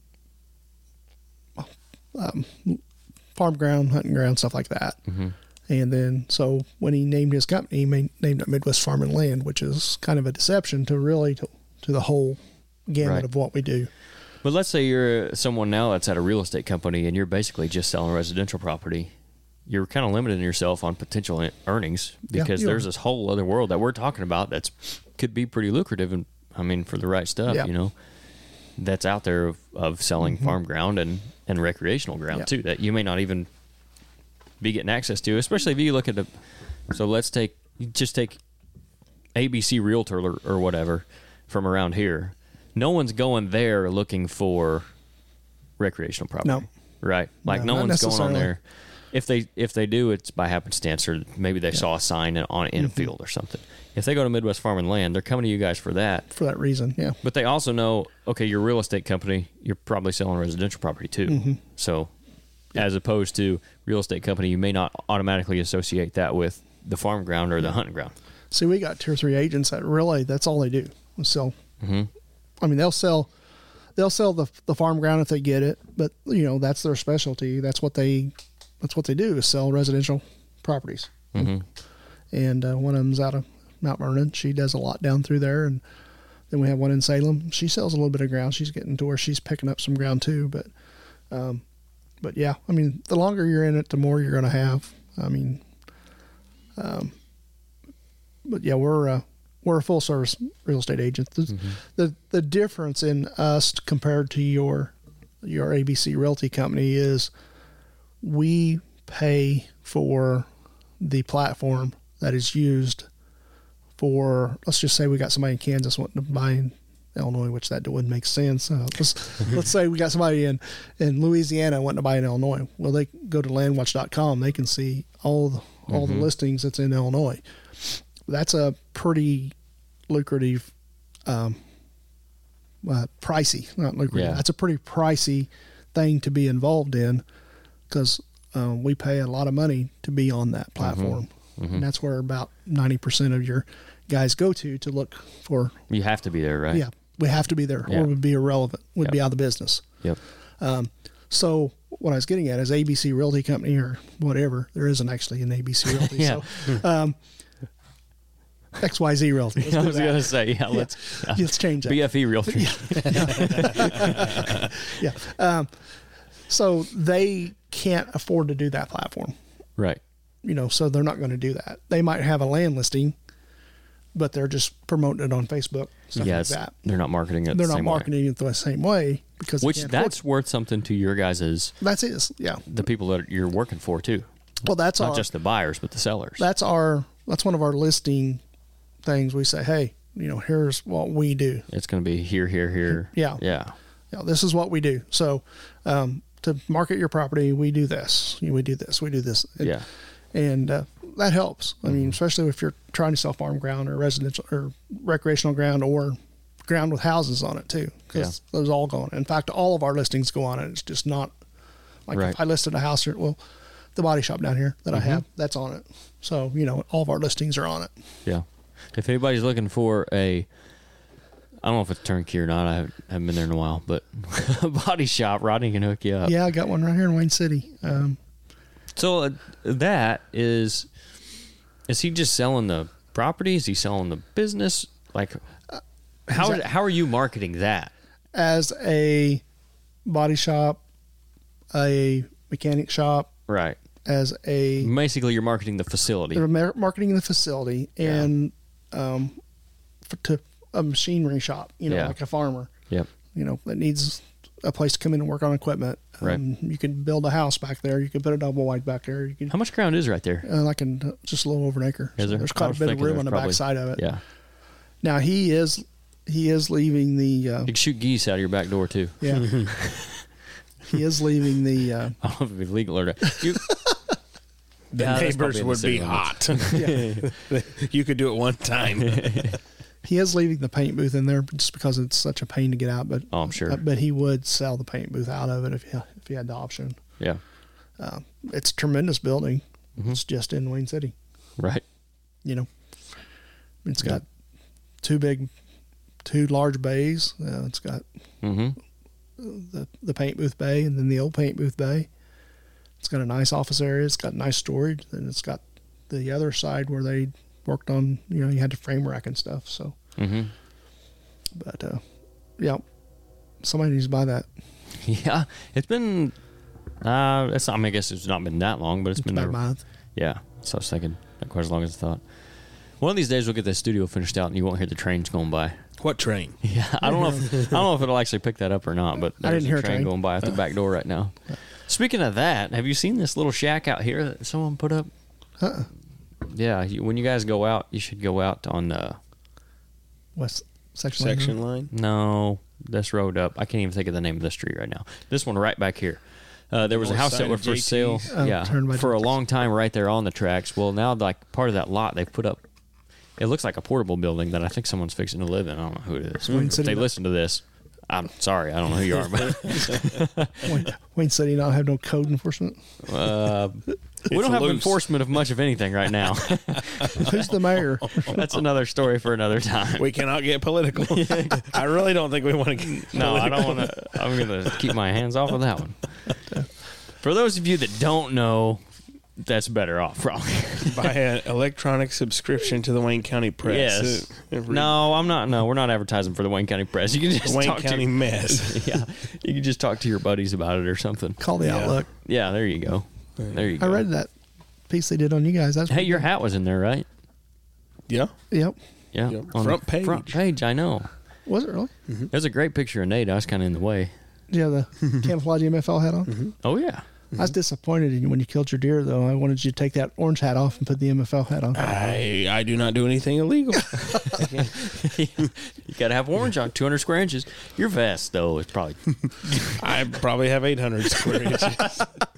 um, farm ground, hunting ground, stuff like that. Mm-hmm. And then, so when he named his company, he made, named it Midwest Farm and Land, which is kind of a deception to really to, to the whole gamut right. of what we do. But let's say you're someone now that's at a real estate company and you're basically just selling residential property. You're kind of limiting yourself on potential earnings because yeah, there's this whole other world that we're talking about that's could be pretty lucrative, and I mean for the right stuff, yeah. you know, that's out there of, of selling mm-hmm. farm ground and, and recreational ground yeah. too that you may not even be getting access to, especially if you look at the. So let's take just take A B C Realtor or, or whatever from around here. No one's going there looking for recreational property, no. right? Like no, no one's going on there. If they if they do, it's by happenstance, or maybe they yeah. saw a sign on in a mm-hmm. field or something. If they go to Midwest Farm and Land, they're coming to you guys for that. For that reason, yeah. But they also know, okay, you're a real estate company. You're probably selling residential property too. Mm-hmm. So, yeah. as opposed to real estate company, you may not automatically associate that with the farm ground or the hunting ground. See, we got two or three agents that really that's all they do. So, mm-hmm. I mean, they'll sell. They'll sell the the farm ground if they get it, but you know that's their specialty. That's what they. That's what they do is sell residential properties. Mm-hmm. And uh, one of them's out of Mount Vernon. She does a lot down through there. And then we have one in Salem. She sells a little bit of ground. She's getting to where she's picking up some ground too. But, um, but yeah, I mean, the longer you're in it, the more you're going to have. I mean, um, but yeah, we're, uh, we're a full service real estate agent. The, mm-hmm. the, the difference in us compared to your, your A B C Realty company is, we pay for the platform that is used for, let's just say we got somebody in Kansas wanting to buy in Illinois, which that wouldn't make sense. Uh, let's, let's say we got somebody in, in Louisiana wanting to buy in Illinois. Well, they go to land watch dot com. They can see all the, all mm-hmm. the listings that's in Illinois. That's a pretty lucrative, um, uh, pricey, not lucrative. Yeah. That's a pretty pricey thing to be involved in. Because um, we pay a lot of money to be on that platform. Mm-hmm. Mm-hmm. And that's where about ninety percent of your guys go to to look for. You have to be there, right? Yeah. we have to be there Yeah. or we'd be irrelevant. We'd Yep. be out of business. Yep. So what I was getting at is A B C Realty Company or whatever. There isn't actually an A B C Realty. Yeah. So, um, X Y Z Realty. Let's I do was that. going to say, yeah, let's yeah. Let's change that. B F E Realty. Yeah. Um, so they can't afford to do that platform, Right. you know, so they're not going to do that. They might have a land listing, but they're just promoting it on Facebook, stuff Yeah, like it's, that. they're not marketing it They're the not same way. marketing it the same way because they Which can't afford that's worth something to your guys' That's it. Yeah. the people that you're working for too. Well, that's Not our, just the buyers, but the sellers. that's our, that's one of our listing things. We say, hey, you know, here's what we do. It's going to be here, here, here. Yeah. Yeah. You know, this is what we do. So, um, to market your property, we do this, we do this, we do this. And, Yeah. And, uh, that helps. I mean, especially if you're trying to sell farm ground or residential or recreational ground or ground with houses on it too. Cause those all go on. In fact, all of our listings go on it. It's just not like Right. if I listed a house here, well, the body shop down here that I have, that's on it. So, you know, all of our listings are on it. Yeah. If anybody's looking for a, I don't know if it's turnkey or not. I haven't, haven't been there in a while, but a body shop, Rodney can hook you up. Yeah. I got one right here in Wayne City. Um, So uh, that is, is he just selling the property? Is he selling the business? Like, how that- how are you marketing that? as a body shop, a mechanic shop, Right. as a Basically, you're marketing the facility. they're mar- marketing the facility and um, for, to a machinery shop, you know, Yeah. like a farmer, Yep. you know, that needs a place to come in and work on equipment. Right. Um, you can build a house back there. You can put a double wide back there. You can, How much ground is right there? uh, like in just a little over an acre. Is So there? there's I quite a was bit of thinking room there's on the probably- back side of it. Yeah. Now he is, he is leaving the, uh, You can shoot geese out of your back door too. yeah, he is leaving the, uh, I don't know if it's legal or not. You, The Yeah, that's neighbors probably in the would city be limits. hot. You could do it one time. he is leaving the paint booth in there just because it's such a pain to get out. But Oh, I'm sure. uh, but he would sell the paint booth out of it if he, if he had the option. yeah. It's a tremendous building. Mm-hmm. It's just in Wayne City. Right. You know, it's got two big, two large bays. Uh, it's got Mm-hmm. the the paint booth bay and then the old paint booth bay. It's got a nice office area. It's got nice storage. And it's got the other side where they worked on, you know, you had to frame rack and stuff. So, Mm-hmm. but, uh, yeah, somebody needs to buy that. Yeah. It's been. Uh, it's. I mean, I guess it's not been that long, but it's been About there. a month. Yeah. So I was thinking, not quite as long as I thought. One of these days we'll get the studio finished out, and you won't hear the trains going by. What train? Yeah, I don't know. If, I don't know if it'll actually pick that up or not, but I there's didn't hear a a train train. going by at the back door right now. Speaking of that, have you seen this little shack out here that someone put up? Uh-uh. Yeah, you, when you guys go out, you should go out on uh West section. Section line. line? no this road up. I can't even think of the name of the street right now. This one right back here. Uh, there was a North house side that of was for J T's? sale. Oh, yeah, turned by for a J T's. long time right there on the tracks. Well, now like part of that lot they've put up. It looks like a portable building that I think someone's fixing to live in. I don't know who it is. Wayne If City they Met- listen to this, I'm sorry. I don't know who you are, but Wayne, Wayne City not have no code enforcement. uh, we don't have loose. enforcement of much of anything right now. Who's the mayor? That's another story for another time. We cannot get political. I really don't think we want to get No, I don't want to. I'm going to keep my hands off of that one. For those of you that don't know, that's better off, probably. buy an electronic subscription to the Wayne County Press. Yes. Uh, every- No, I'm not. No, we're not advertising for the Wayne County Press. You can just Wayne talk County to, Mess. yeah, you can just talk to your buddies about it or something. Call the Yeah. Outlook. Yeah, there you go. There you go. I read that piece they did on you guys. That's Hey, your hat was in there, right? Yeah. Yep. Yeah, Yeah. on Front the page. Front page. I know. Was it really? There's a great picture of Nate. I was kind of in the way. Did you have the camouflage M F L hat on? Oh yeah. I was disappointed in you when you killed your deer, though. I wanted you to take that orange hat off and put the M F L hat on. I I do not do anything illegal. You got to have orange on two hundred square inches. Your vest, though, is probably. I probably have eight hundred square inches.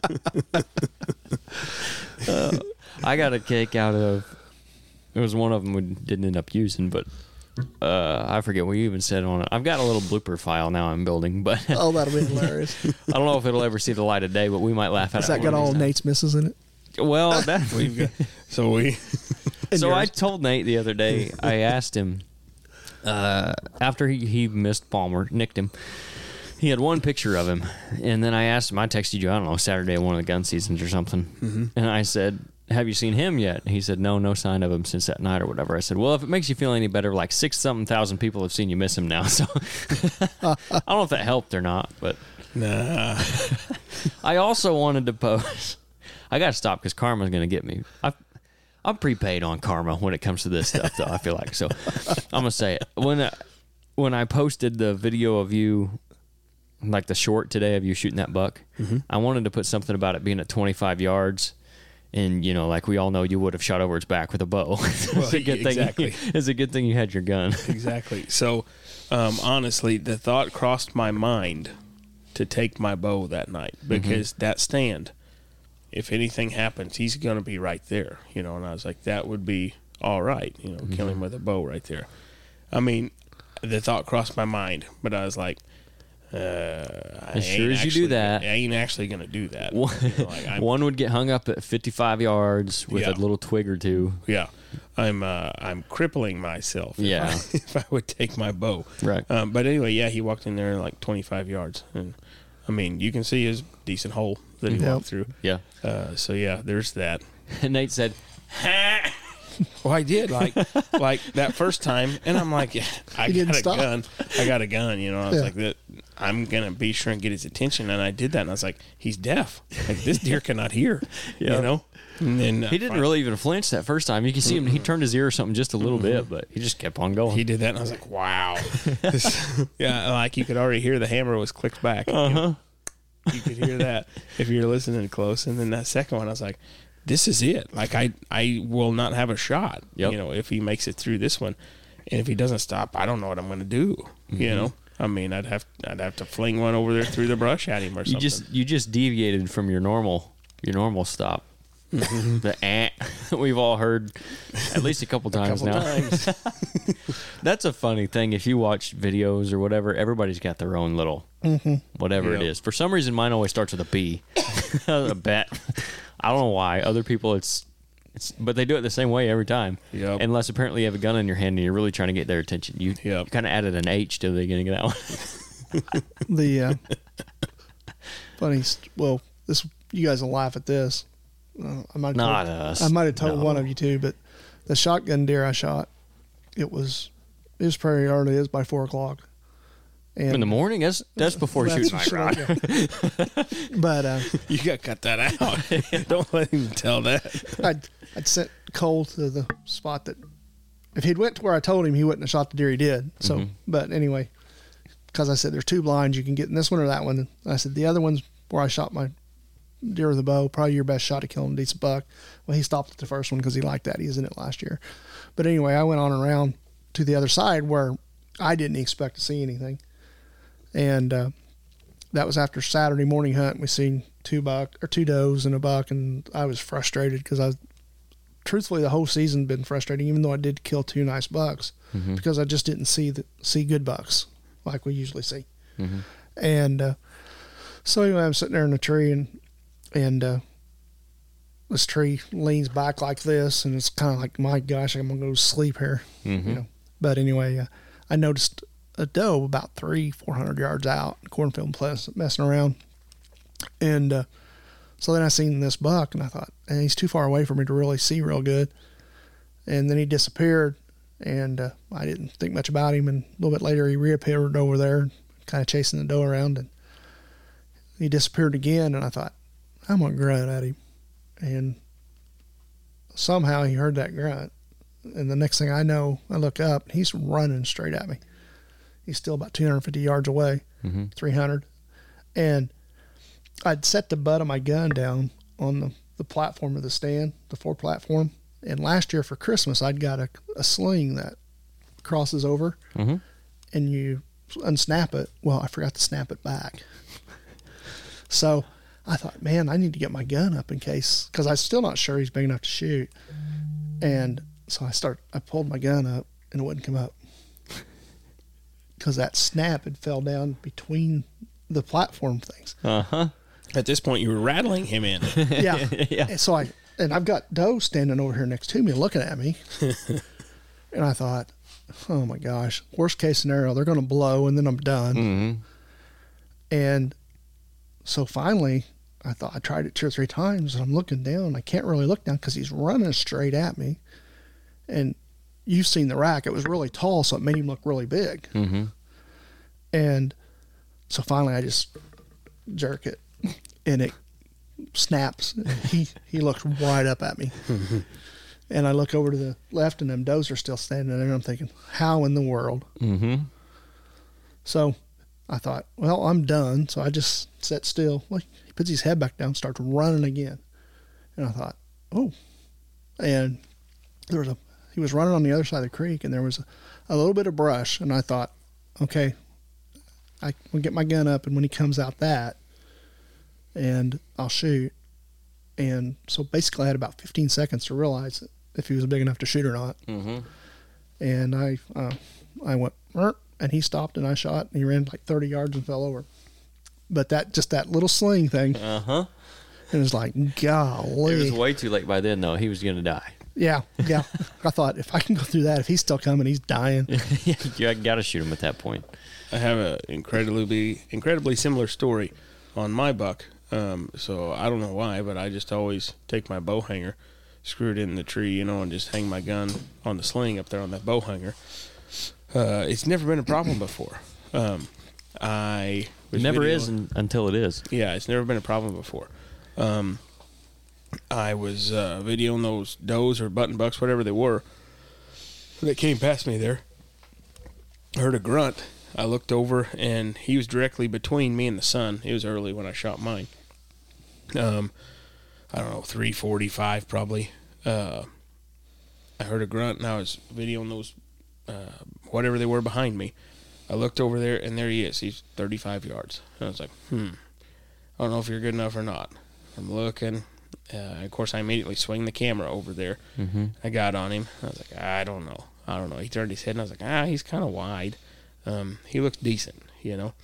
I got a kick out of. It was one of them we didn't end up using, but uh, I forget what you even said on it. I've got a little blooper file now I'm building, but I Oh, that'll be hilarious. don't know if it'll ever see the light of day. But we might laugh at Has it. that got one of all these Nate's misses in it? times. Well, that We've got, so we And so I yours. told Nate the other day. I asked him. uh, after he, he missed Palmer, nicked him, he had one picture of him. And then I asked him, I texted you, I don't know, Saturday, one of the gun seasons or something. Mm-hmm. And I said, have you seen him yet? He said, no, no sign of him since that night or whatever. I said, well, if it makes you feel any better, like six something thousand people have seen you miss him now. So I don't know if that helped or not, but Nah. I also wanted to post. I got to stop because Karma's going to get me. I, I'm prepaid on Karma when it comes to this stuff, though, I feel like. So I'm going to say it. When, uh, when I posted the video of you, like the short today of you shooting that buck, mm-hmm. I wanted to put something about it being at twenty-five yards. And, you know, like we all know, you would have shot over its back with a bow. Well, it's, a good exactly. thing, it's a good thing you had your gun. Exactly. So, um, honestly, the thought crossed my mind to take my bow that night because mm-hmm. that stand, if anything happens, he's going to be right there, you know. And I was like, that would be all right, you know, mm-hmm. kill him with a bow right there. I mean, the thought crossed my mind, but I was like, Uh, as sure as you do that, I ain't actually going to do that. One, you know, like one would get hung up at fifty-five yards with yeah. a little twig or two. Yeah, I'm uh, I'm crippling myself. Yeah, if I, if I would take my bow. Right. Um, but anyway, yeah, he walked in there like twenty-five yards, and I mean, you can see his decent hole that he yep. walked through. Yeah. Uh, so yeah, there's that. And Nate said, "Ha." Well, I did like like that first time, and I'm like, yeah, I he got a stop. gun. I got a gun. You know, I was yeah. like that. I'm gonna be sure and get his attention, and I did that. And I was like, he's deaf. Like this deer cannot hear. Yep. You know. And then uh, he didn't really even flinch that first time. You can see him. He turned his ear or something just a little mm-hmm. bit, but he just kept on going. He did that, and I was like, wow. Yeah, like you could already hear the hammer was clicked back. Uh huh. You know? You could hear that if you're listening close. And then that second one, I was like, this is it. Like I, I will not have a shot. Yep. You know, if he makes it through this one, and if he doesn't stop, I don't know what I'm going to do. Mm-hmm. You know, I mean, I'd have, I'd have to fling one over there through the brush at him or something. You just, you just deviated from your normal, your normal stop. Mm-hmm. The ant we've all heard at least a couple times a couple now. Times. That's a funny thing. If you watch videos or whatever, everybody's got their own little mm-hmm. whatever yep. it is. For some reason, mine always starts with a B. A bet. I don't know why. Other people, it's it's, but they do it the same way every time. Yep. Unless apparently you have a gun in your hand and you're really trying to get their attention. You, yep. you kind of added an H to the beginning of that one. The uh, funny, st- well, this you guys will laugh at this. Uh, I might not told, us. I might have told no. one of you too, but the shotgun deer I shot, it was it was pretty early. It was by four o'clock. And in the morning? That's that's before that's shooting night, right? But uh, you got to cut that out. Don't let him tell that. I'd I'd sent Cole to the spot that if he'd went to where I told him, he wouldn't have shot the deer he did. So, mm-hmm. but anyway, because I said there's two blinds you can get in this one or that one. And I said the other one's where I shot my deer with a bow, probably your best shot to kill him, a decent buck. Well, he stopped at the first one because he liked that. He was in it last year. But anyway, I went on around to the other side where I didn't expect to see anything. And uh, that was after Saturday morning hunt. We seen two buck or two does and a buck, and I was frustrated because I, truthfully, the whole season been frustrating. Even though I did kill two nice bucks, mm-hmm. because I just didn't see the see good bucks like we usually see. Mm-hmm. And uh, so anyway, I'm sitting there in a tree, and and uh, this tree leans back like this, and it's kind of like, my gosh, I'm gonna go to sleep here, mm-hmm. you know. But anyway, uh, I noticed a doe about three, four hundred yards out, cornfield place, messing around, and uh, so then I seen this buck, and I thought, and he's too far away for me to really see real good. And then he disappeared, and uh, I didn't think much about him. And a little bit later, he reappeared over there, kind of chasing the doe around, and he disappeared again. And I thought, I'm gonna grunt at him, and somehow he heard that grunt. And the next thing I know, I look up, and he's running straight at me. He's still about two hundred fifty yards away, mm-hmm. three hundred. And I'd set the butt of my gun down on the, the platform of the stand, the fore platform. And last year for Christmas, I'd got a, a sling that crosses over, mm-hmm. and you unsnap it. Well, I forgot to snap it back. So I thought, man, I need to get my gun up in case, because I'm still not sure he's big enough to shoot. And so I start, I pulled my gun up, and it wouldn't come up. Because that snap had fell down between the platform things. Uh-huh. At this point, you were rattling him in. Yeah. Yeah. And so I, and I've got Doe standing over here next to me looking at me. And I thought, oh my gosh, worst case scenario, they're going to blow and then I'm done. Mm-hmm. And so finally, I thought I tried it two or three times and I'm looking down. I can't really look down because he's running straight at me. And you've seen the rack. It was really tall, so it made him look really big. Mm-hmm. And so finally I just jerk it and it snaps. And he, he looks right up at me. And I look over to the left, and them does are still standing there, and I'm thinking, how in the world? Mm-hmm. So I thought, well, I'm done. So I just sat still. Well, he puts his head back down, starts running again. And I thought, oh. And there was a, he was running on the other side of the creek, and there was a, a little bit of brush, and I thought, okay, I will get my gun up, and when he comes out that, and I'll shoot. And so basically I had about fifteen seconds to realize if he was big enough to shoot or not. Mm-hmm. And I uh, I went, and he stopped, and I shot, and he ran like thirty yards and fell over. But that just that little sling thing, Uh-huh. it was like, golly. It was way too late by then, though. He was going to die. Yeah, yeah. I thought, if I can go through that, if he's still coming, he's dying. You got to shoot him at that point. I have an incredibly, incredibly similar story on my buck. Um, so I don't know why, but I just always take my bow hanger, screw it in the tree, you know, and just hang my gun on the sling up there on that bow hanger. Uh, it's never been a problem before. Um, I was It never videoing- is un- until it is. Yeah, it's never been a problem before. Um, I was uh, videoing those does or button bucks, whatever they were, that came past me there. I heard a grunt. I looked over, and he was directly between me and the sun. It was early when I shot mine. Um, I don't know, three forty-five probably. Uh, I heard a grunt, and I was videoing those, uh, whatever they were behind me. I looked over there, and there he is. He's thirty-five yards. And I was like, hmm, I don't know if you're good enough or not. I'm looking. Uh, of course, I immediately swing the camera over there. Mm-hmm. I got on him. I was like, I don't know. I don't know. He turned his head, and I was like, ah, he's kind of wide. Um, he looks decent, you know.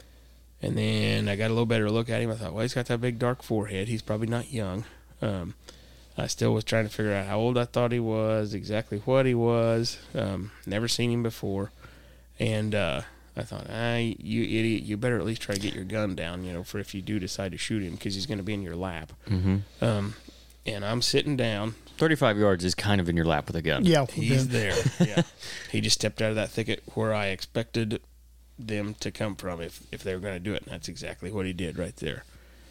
And then I got a little better look at him. I thought, well, he's got that big dark forehead. He's probably not young. Um, I still was trying to figure out how old I thought he was, exactly what he was. Um, never seen him before. And uh, I thought, ah, you idiot, you better at least try to get your gun down, you know, for if you do decide to shoot him, because he's going to be in your lap. Mm-hmm. Um, and I'm sitting down. thirty-five yards is kind of in your lap with a gun. Yeah. He's there. Yeah. He just stepped out of that thicket where I expected them to come from if, if they were going to do it. And that's exactly what he did right there.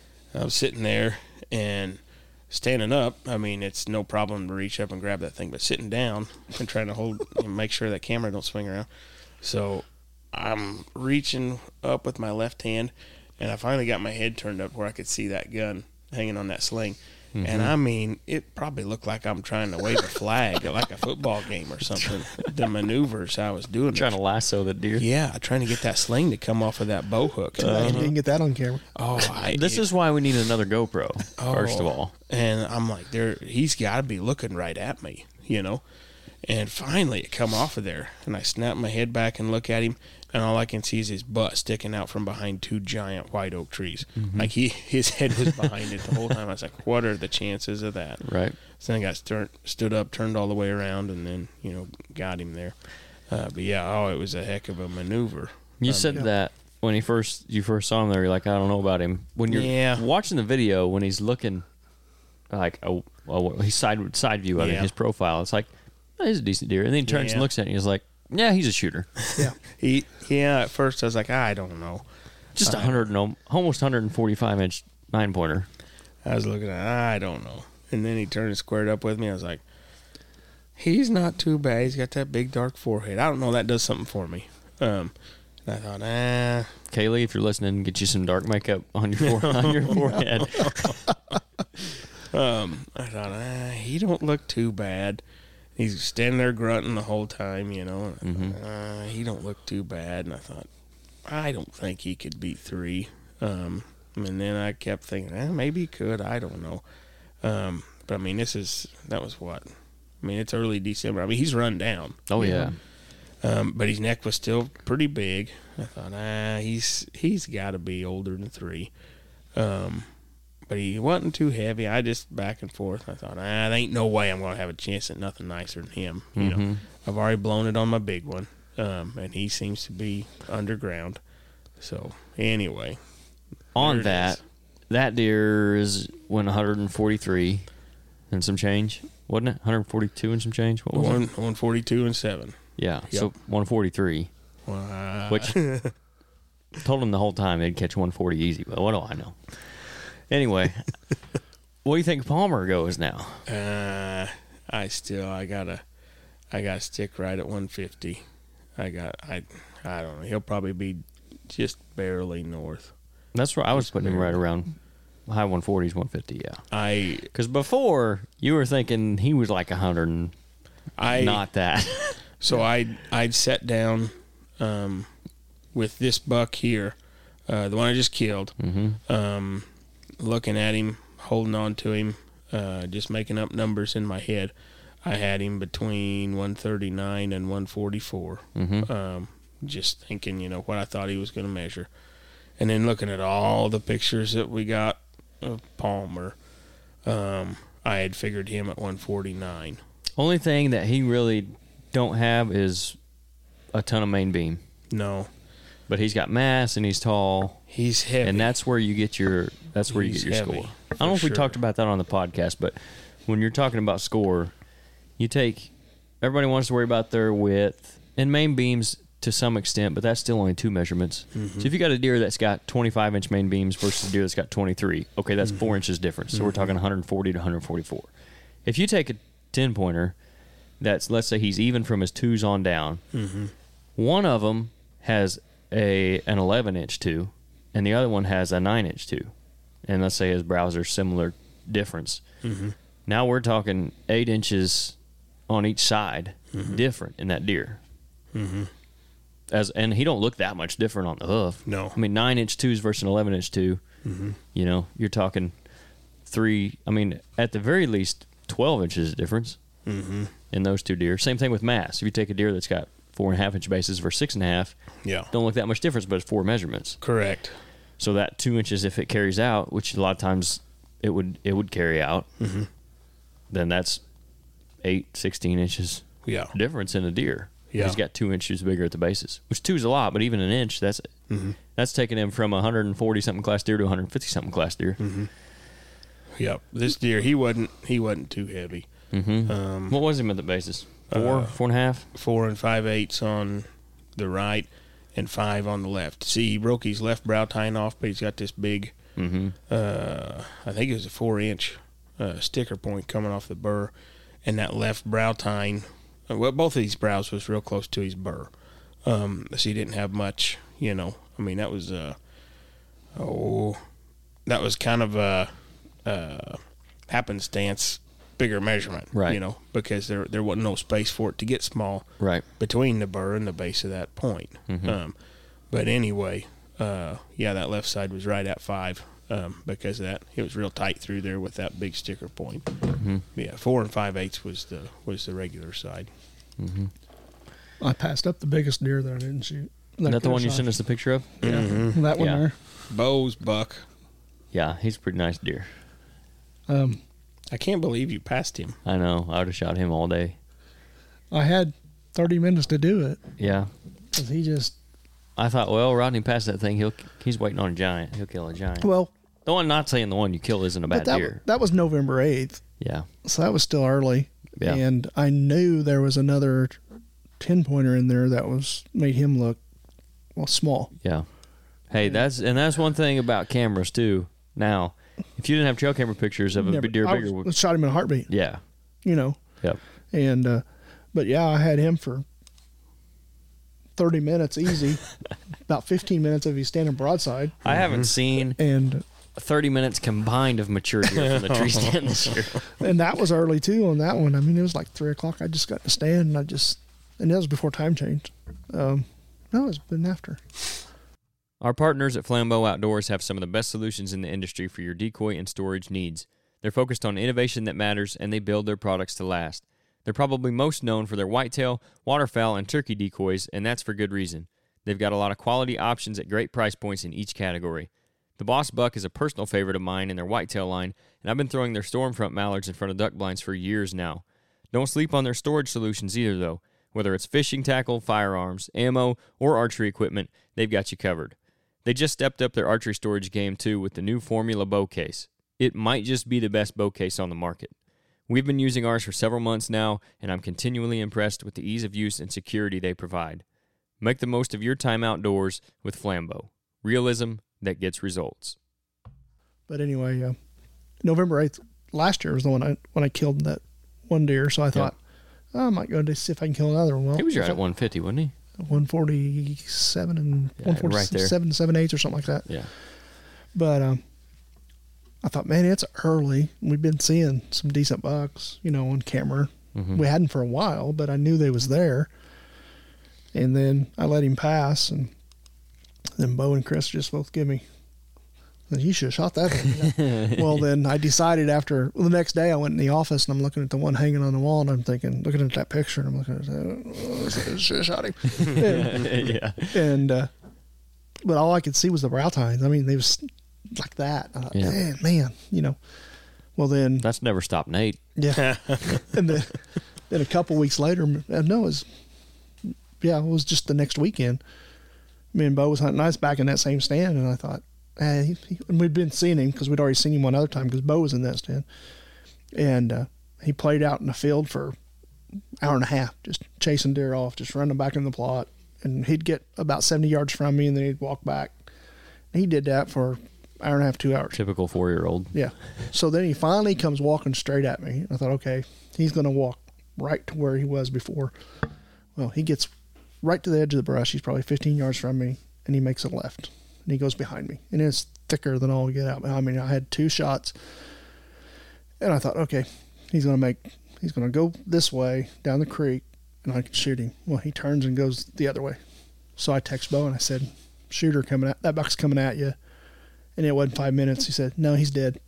I was sitting there and standing up. I mean, it's no problem to reach up and grab that thing, but sitting down and trying to hold and make sure that camera don't swing around. So I'm reaching up with my left hand, and I finally got my head turned up where I could see that gun hanging on that sling. Mm-hmm. And I mean, it probably looked like I'm trying to wave a flag at like a football game or something. The maneuvers I was doing. Trying to lasso the deer. Yeah, trying to get that sling to come off of that bow hook. Uh, you didn't get that on camera. Oh, I, This it, is why we need another GoPro, oh, first of all. And I'm like, there, he's got to be looking right at me, you know. And finally, it come off of there, and I snap my head back and look at him, and all I can see is his butt sticking out from behind two giant white oak trees. Mm-hmm. Like he, his head was behind it the whole time. I was like, what are the chances of that? Right. So then I got start, stood up, turned all the way around, and then, you know, got him there. Uh, but yeah, oh, it was a heck of a maneuver. You um, said yeah. that when he first you first saw him there, you're like, I don't know about him. When you're Yeah. watching the video, when he's looking like a, a he's side side view of it, Yeah. his profile, it's like, oh, he's a decent deer. And then he turns Yeah. and looks at it, and he's like, yeah, he's a shooter. Yeah. He, yeah, at first I was like, I don't know. Just a Uh, hundred and al- almost one forty-five inch nine pointer. I was looking at, I don't know. And then he turned and squared up with me. I was like, he's not too bad. He's got that big dark forehead. I don't know. That does something for me. Um, and I thought, ah. Kaylee, if you're listening, get you some dark makeup on your fore- on your forehead. um, I thought, ah, he don't look too bad. He's standing there grunting the whole time, you know. Mm-hmm. Uh, he don't look too bad. And I thought, I don't think he could beat three. Um, and then I kept thinking, eh, maybe he could. I don't know. Um, but I mean, this is, that was what? I mean, it's early December. I mean, he's run down. Oh yeah. Um, but his neck was still pretty big. I thought, ah, he's he's got to be older than three. Um, but he wasn't too heavy. I just back and forth. I thought, ah, there ain't no way I'm going to have a chance at nothing nicer than him. You Mm-hmm. know, I've already blown it on my big one, um, and he seems to be underground. So anyway, On there it that, is. that deer is went one forty-three and some change, wasn't it? one forty-two and some change. What was one it? one forty two and seven. Yeah, Yep. so one forty-three. Wow. Which told him the whole time they'd catch one forty easy. But what do I know? Anyway, what do you think Palmer goes now? Uh, I still I gotta I gotta stick right at one fifty. I got I I don't know. He'll probably be just barely north. That's right. I was Just putting him right barely. around high one forties, one fifty. Yeah, I because before you were thinking he was like one hundred, and I not that. so I I'd sat down um, with this buck here, uh, the one I just killed. Mm-hmm. Um, looking at him, holding on to him, uh, just making up numbers in my head. I had him between one thirty-nine and one forty-four. Mm-hmm. Um, just thinking, you know, what I thought he was going to measure. And then looking at all the pictures that we got of Palmer, um, I had figured him at one forty-nine. Only thing that he really don't have is a ton of main beam, No, but he's got mass and he's tall, he's heavy. and that's where you get your that's where you He's get your heavy, score. I for don't know if we sure. talked about that on the podcast, but when you're talking about score, you take everybody wants to worry about their width and main beams to some extent, but that's still only two measurements. Mm-hmm. So if you got a deer that's got twenty-five inch main beams versus a deer that's got twenty-three, okay, that's Mm-hmm. four inches difference. So we're talking one forty to one forty-four. If you take a ten pointer that's, let's say he's even from his twos on down, Mm-hmm. one of them has a an eleven inch two, and the other one has a nine inch two, and let's say his brows are similar difference. Mm-hmm. Now we're talking eight inches on each side Mm-hmm. different in that deer. Mm-hmm. As and he don't look that much different on the hoof. No. I mean nine inch twos versus an eleven inch two. Mm-hmm. You know, you're talking three. I mean, at the very least, twelve inches difference Mm-hmm. in those two deer. Same thing with mass. If you take a deer that's got four and a half inch bases versus six and a half, Yeah, don't look that much difference, but it's four measurements. correct. So that two inches, if it carries out, which a lot of times it would it would carry out, Mm-hmm. then that's eight, sixteen inches Yeah, difference in a deer. Yeah. He's got two inches bigger at the bases, which two's a lot, but even an inch, that's Mm-hmm. that's taking him from a one forty something class deer to a one fifty something class deer. Mm-hmm. Yep. This deer, he wasn't he wasn't too heavy. Mm-hmm. Um, What was him at the bases? Four, Uh, four and a half. four and five eighths on the right, and five on the left. See, he broke his left brow tine off, but he's got this big, Mm-hmm. uh, I think it was a four inch uh, sticker point coming off the burr, and that left brow tine. uh, Well, both of these brows was real close to his burr, um, so he didn't have much. You know, I mean, that was uh, oh, that was kind of a, a happenstance bigger measurement, Right. You know, because there there wasn't no space for it to get small Right. between the burr and the base of that point. Mhm. Um, but anyway, uh, yeah, that left side was right at five um, because of that. It was real tight through there with that big sticker point. Mm-hmm. Yeah, four and five eighths was the was the regular side. Mm-hmm. I passed up the biggest deer that I didn't shoot. Is that the I one you shot. sent us the picture of? Yeah, Mhm. that one Yeah. there. Bo's buck. Yeah, he's a pretty nice deer. Um, I can't believe you passed him. I know. I would have shot him all day. I had thirty minutes to do it Yeah. because he just I thought, well, Rodney passed that thing. He'll he's waiting on a giant. He'll kill a giant. well. The one, not saying the one you kill isn't a bad But that deer. that was November eighth, Yeah. so that was still early. Yeah. And I knew there was another ten pointer in there that was made him look well small. Yeah. Hey, that's and that's one thing about cameras too. Now, if you didn't have trail camera pictures of a Never- deer I bigger, was- shot him in a heartbeat. yeah. You know. Yep. And uh, but yeah, I had him for thirty minutes easy. About fifteen minutes if he's standing broadside. I haven't seen And thirty minutes combined of mature deer from the tree stand this year. and that was early too on that one. I mean, it was like three o'clock. I just got to stand and I just and that was before time changed. Um, no, it's been after. Our partners at Flambeau Outdoors have some of the best solutions in the industry for your decoy and storage needs. They're focused on innovation that matters, and they build their products to last. They're probably most known for their whitetail, waterfowl, and turkey decoys, and that's for good reason. They've got a lot of quality options at great price points in each category. The Boss Buck is a personal favorite of mine in their whitetail line, and I've been throwing their Stormfront mallards in front of duck blinds for years now. Don't sleep on their storage solutions either, though. Whether it's fishing tackle, firearms, ammo, or archery equipment, they've got you covered. They just stepped up their archery storage game, too, with the new Formula bow case. It might just be the best bow case on the market. We've been using ours for several months now, and I'm continually impressed with the ease of use and security they provide. Make the most of your time outdoors with Flambeau. Realism that gets results. But anyway, uh, November eighth last year was the one I, when I killed that one deer, so I thought, oh, I might go to see if I can kill another one. Well, he was right at one fifty, wasn't he? one forty-seven and Yeah, one forty-seven, right seven eighths or something like that. Yeah. But um, I thought, man, it's early. We've been seeing some decent bucks, you know, on camera. Mm-hmm. We hadn't for a while, but I knew they was there. And then I let him pass, and then Bo and Chris just both give me, you should have shot that one. Well, then I decided after, well, the next day I went in the office, and I'm looking at the one hanging on the wall, and I'm thinking, looking at that picture, and I'm looking at it, oh, I should have shot him. and, Yeah. And, uh, but all I could see was the brow tines. I mean, they was like that. I thought, Yeah. man, man, you know. Well, then, That's never stopped Nate. yeah. And then, then a couple weeks later, uh, no, it was, yeah, it was just the next weekend. Me and Bo was hunting ice back in that same stand, and I thought, hey, he, he, and we'd been seeing him because we'd already seen him one other time because Bo was in that stand. And uh, he played out in the field for an hour and a half, just chasing deer off, just running back in the plot. And he'd get about seventy yards from me, and then he'd walk back. And he did that for an hour and a half, two hours. Typical four-year-old. Yeah. So then he finally comes walking straight at me. I thought, okay, he's going to walk right to where he was before. Well, he gets right to the edge of the brush. He's probably fifteen yards from me, and he makes a left. And he goes behind me. And it's thicker than all get out. I mean, I had two shots. And I thought, okay, he's going to make, he's going to go this way down the creek, and I can shoot him. Well, he turns and goes the other way. So I text Bo, and I said, shooter coming at, that buck's coming at you. And it wasn't five minutes. He said, no, he's dead.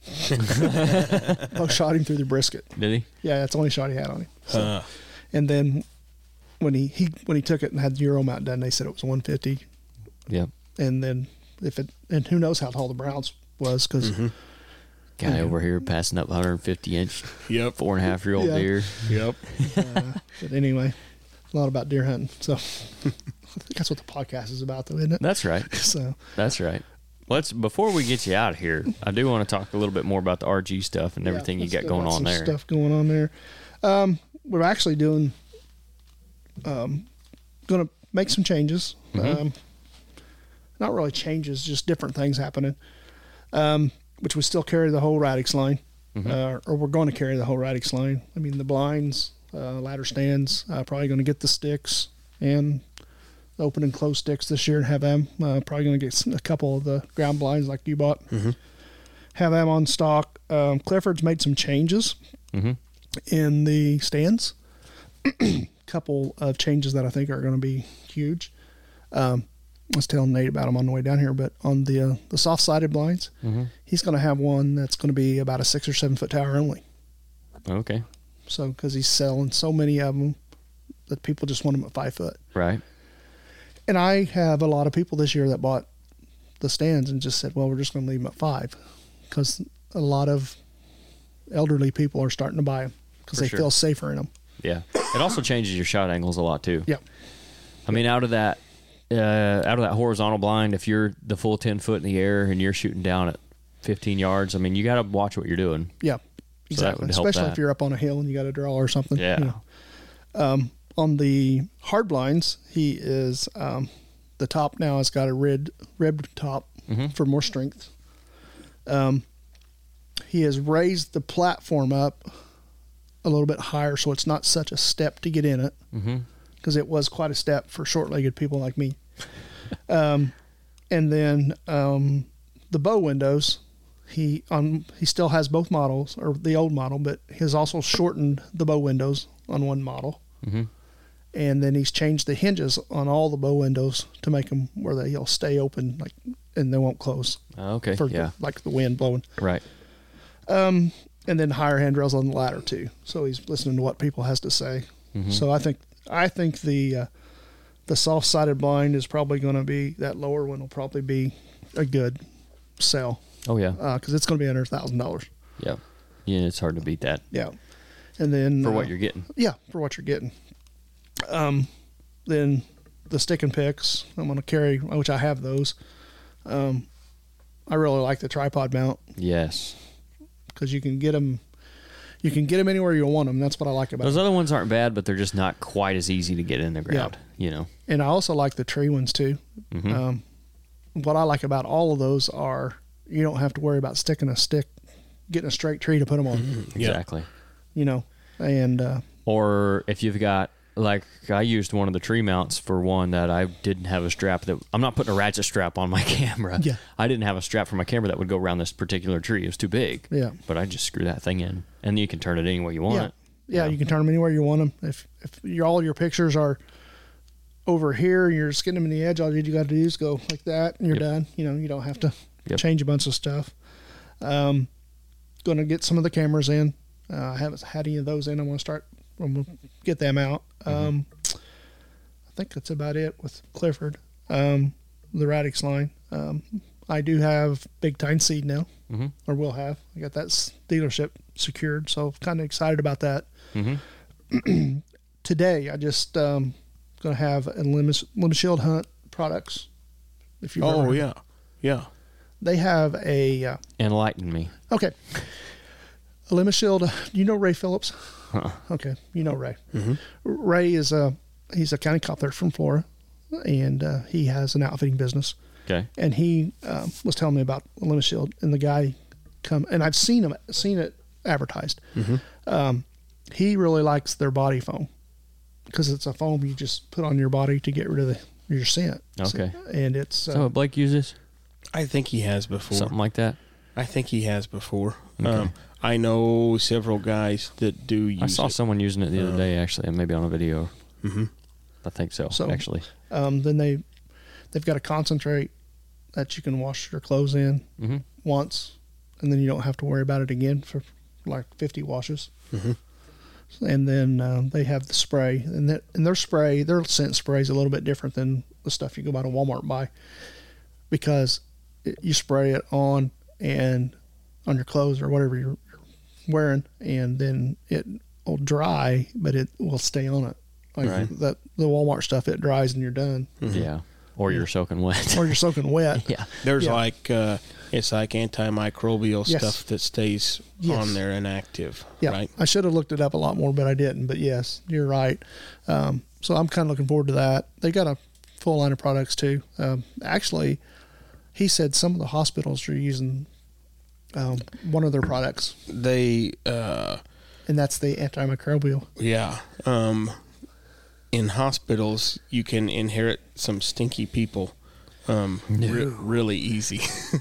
Bo shot him through the brisket. Did he? Yeah, that's the only shot he had on him. So, Uh, and then when he, he when he took it and had the Euro mount done, they said it was one fifty. Yeah. And then if it, and who knows how tall the Browns was, because Guy Yeah. over here passing up one fifty inch, yep. four and a half year old Yeah. deer. Yep. uh, but anyway, a lot about deer hunting. So I think that's what the podcast is about, though, isn't it? That's right. So That's right. Let's before we get you out of here, I do want to talk a little bit more about the R G stuff and everything yeah, you let's got go going about on some there. Stuff going on there. Um, we're actually doing, um, going to make some changes. Mhm. Um, not really changes, just different things happening. Um, which we still carry the whole Radix line, Mhm. uh, or we're going to carry the whole Radix line. I mean, the blinds, uh, ladder stands, uh, probably going to get the sticks and open and close sticks this year and have them. Uh, probably going to get a couple of the ground blinds like you bought. Mhm. Have them on stock. Um, Clifford's made some changes Mm-hmm. in the stands. Couple of changes that I think are going to be huge. Um, I was telling Nate about them on the way down here, but on the uh, the soft sided blinds, Mm-hmm. he's going to have one that's going to be about a six or seven foot tower only. Okay. So because he's selling so many of them that people just want them at five foot. Right. And I have a lot of people this year that bought the stands and just said, well, we're just going to leave them at five, because a lot of elderly people are starting to buy them because For they sure. feel safer in them. Yeah. It also changes your shot angles a lot too. Yeah. I mean, out of that, uh, out of that horizontal blind, if you're the full ten foot in the air and you're shooting down at fifteen yards, I mean, you got to watch what you're doing. Yeah, So that exactly. would help Especially that. if you're up on a hill and you got to draw or something. Yeah. You know. Um, on the hard blinds, he is um, the top now has got a red ribbed top Mhm. for more strength. Um, he has raised the platform up a little bit higher, so it's not such a step to get in it, Mm-hmm. because it was quite a step for short-legged people like me. um, and then um, the bow windows, he on he still has both models, or the old model, but he's also shortened the bow windows on one model. Mm-hmm. And then he's changed the hinges on all the bow windows to make them where they'll stay open, like, and they won't close Okay. for Yeah. the, like the wind blowing. Right. Um, and then higher handrails on the ladder too. So he's listening to what people has to say. Mm-hmm. So I think I think the uh, the soft sided blind is probably going to be, that lower one will probably be a good sell Oh yeah. because uh, it's going to be under a thousand dollars. Yeah. Yeah, it's hard to beat that. Yeah, and then For uh, what you're getting. Yeah, for what you're getting. Um, then the stick and picks I'm going to carry, which I have those. Um, I really like the tripod mount Yes. because you can get them. You can get them anywhere you want them. That's what I like about Those them. other ones aren't bad, but they're just not quite as easy to get in the ground, you know. And I also like the tree ones too. Mhm. Um, what I like about all of those are you don't have to worry about sticking a stick, getting a straight tree to put them on. Yeah. Exactly. You know, and uh, Or if you've got, like, I used one of the tree mounts for one that I didn't have a strap that I'm not putting a ratchet strap on my camera. Yeah. I didn't have a strap for my camera that would go around this particular tree. It was too big. Yeah. But I just screw that thing in, and you can turn it any way you want yeah, it. yeah, you can turn them anywhere you want them. If if your all your pictures are over here, you're just getting them in the edge. All you got to do is go like that, and you're Yep. done. You know, you don't have to Yep. change a bunch of stuff. Um, going to get some of the cameras in. Uh, I haven't had any of those in. I'm going to start. I'm going to get them out. Um, I think that's about it with Clifford. Um, the Radix line. Um, I do have Big Time Seed now, Mm-hmm. or will have. I got that s- dealership secured, so kind of excited about that. Mm-hmm. Today, I just um, going to have a Limit, Limit Shield Hunt products. If you Oh yeah, yeah. they have a uh, Enlighten me. okay, a Limit Shield. You know Ray Phillips? Uh-uh. Okay, you know Ray. Mhm. Ray is a he's a county cop there from Florida, and uh, he has an outfitting business. Okay. And he um, was telling me about the Limit Shield, and the guy come and I've seen him seen it advertised. Mhm. Um, he really likes their body foam because it's a foam you just put on your body to get rid of the, your scent. Okay. So- and it's Is that uh, what Blake uses? I think he has before. Something like that? I think he has before. Okay. Um, I know several guys that do use I saw it. someone using it the other Uh, day, actually, and maybe on a video. Mhm. I think so, So- actually. um, then they they've got a concentrate that you can wash your clothes in Mm-hmm. once, and then you don't have to worry about it again for like fifty washes. Mhm. And then um, they have the spray, and, that, and their spray, their scent spray is a little bit different than the stuff you go by to Walmart and buy, because it, you spray it on and on your clothes or whatever you're wearing, and then it will dry, but it will stay on it. Like Right. that, the Walmart stuff, it dries and you're done, Yeah. Or you're soaking wet. or you're soaking wet. yeah. There's Yeah. like uh, it's like antimicrobial Yes. stuff that stays Yes. on there and active. Yeah, Right. I should have looked it up a lot more, but I didn't. But yes, you're right. Um, so I'm kind of looking forward to that. They got a full line of products too. Um, actually, he said some of the hospitals are using um, one of their products, They uh, and that's the antimicrobial. yeah. Um, in hospitals, you can inherit some stinky people um, re- really easy.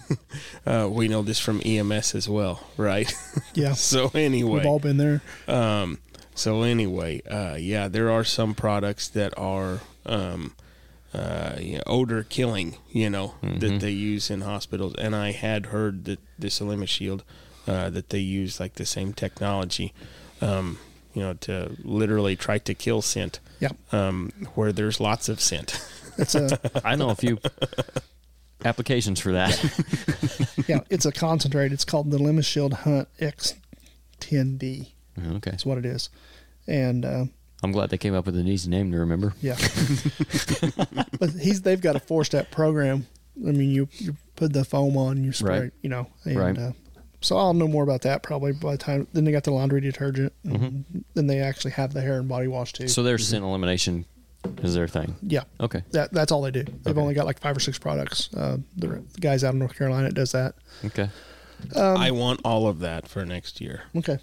uh, we know this from E M S as well, right? Yeah, So anyway, we've all been there. Um, so anyway, uh, yeah, there are some products that are um, uh, you know, odor killing, you know, that they use in hospitals. And I had heard that this Limit Shield, uh, that they use like the same technology, um, you know, to literally try to kill scent. Yeah, Um, where there's lots of scent. it's a I know a few applications for that. yeah, it's a concentrate. It's called the Limit Shield Hunt X ten D. Okay. That's what it is, and. Uh, I'm glad they came up with an easy name to remember. Yeah, but he's they've got a four step program. I mean, you you put the foam on, you spray, Right. you know, and Right. uh, so I'll know more about that probably by the time. Then they got the laundry detergent, and then they actually have the hair and body wash too. So their scent elimination is their thing. yeah, Okay. that that's all they do. They've Okay. only got like five or six products. Uh, the, the guys out in North Carolina that does that. Okay. I want all of that for next year. Okay,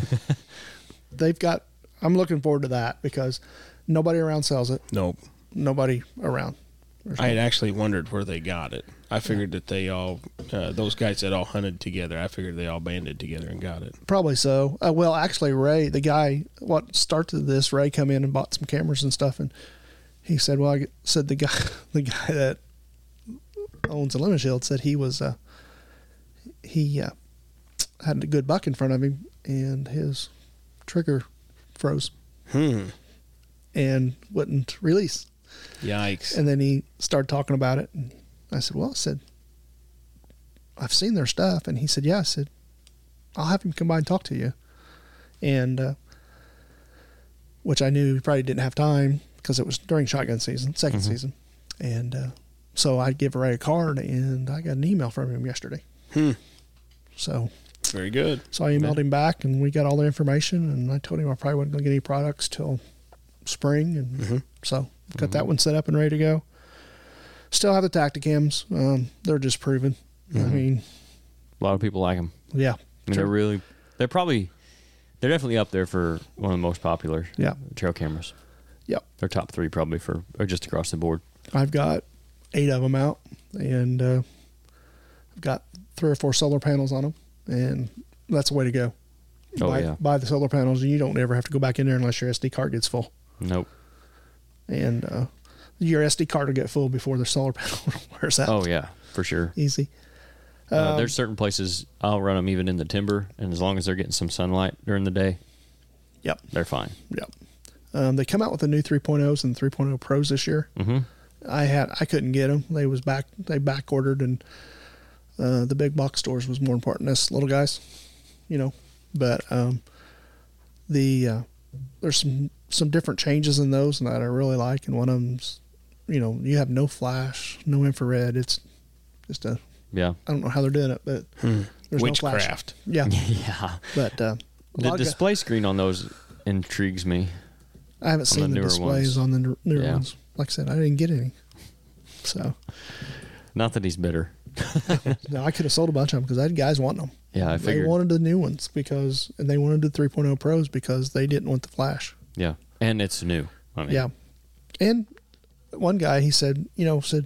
they've got. I'm looking forward to that because nobody around sells it. Nope. Nobody around. There's I had actually wondered where they got it. I figured that they all, uh, those guys that all hunted together, I figured they all banded together and got it. Probably so. Uh, well, actually, Ray, the guy, what started this, Ray come in and bought some cameras and stuff, and he said, "Well, I said the guy, the guy that owns the Limit Shield said he was, uh, he uh, had a good buck in front of him, and his trigger froze Hmm. and wouldn't release. Yikes. And then he started talking about it, and I said, "Well, I said, I've seen their stuff. And he said, yeah. I said, I'll have him come by and talk to you. And, uh, which I knew he probably didn't have time because it was during shotgun season, second mm-hmm. season. And uh, so I give Ray a card, and I got an email from him yesterday. Hmm. So very good. So I emailed yeah. him back, and we got all the information. And I told him I probably wasn't going to get any products till spring, and mm-hmm. so got mm-hmm. that one set up and ready to go. Still have the Tacticams. Um, they're just proven. Mm-hmm. I mean, a lot of people like them. Yeah, I mean, they're really, they're probably, they're definitely up there for one of the most popular yeah. trail cameras. Yep. They're top three probably for, or just across the board. I've got eight of them out, and uh, I've got three or four solar panels on them, and that's the way to go. Oh, buy, yeah. buy the solar panels, and you don't ever have to go back in there unless your S D card gets full. Nope. And uh, your S D card will get full before the solar panel wears out. Oh, yeah, for sure. Easy. Uh, um, there's certain places I'll run them even in the timber, and as long as they're getting some sunlight during the day, yep, they're fine. Yep. Um, they come out with the new three point ohs and three point oh Pros this year. Mm-hmm. I had I couldn't get them. They was back. They back ordered, and uh, the big box stores was more important than us little guys, you know. But um, the uh, there's some some different changes in those that I really like, and one of them's, you know, you have no flash, no infrared. It's just a yeah. I don't know how they're doing it, but hmm. there's witchcraft. No flash. Yeah, yeah. But uh, the display of, screen on those intrigues me. I haven't seen the, the displays ones. on the newer yeah. ones. Like I said, I didn't get any. So, not that he's bitter. No, I could have sold a bunch of them because I had guys wanting them. Yeah, I figured. They wanted the new ones because, and they wanted the three point oh Pros because they didn't want the flash. Yeah, and it's new. I mean. Yeah, and one guy, he said, you know, said,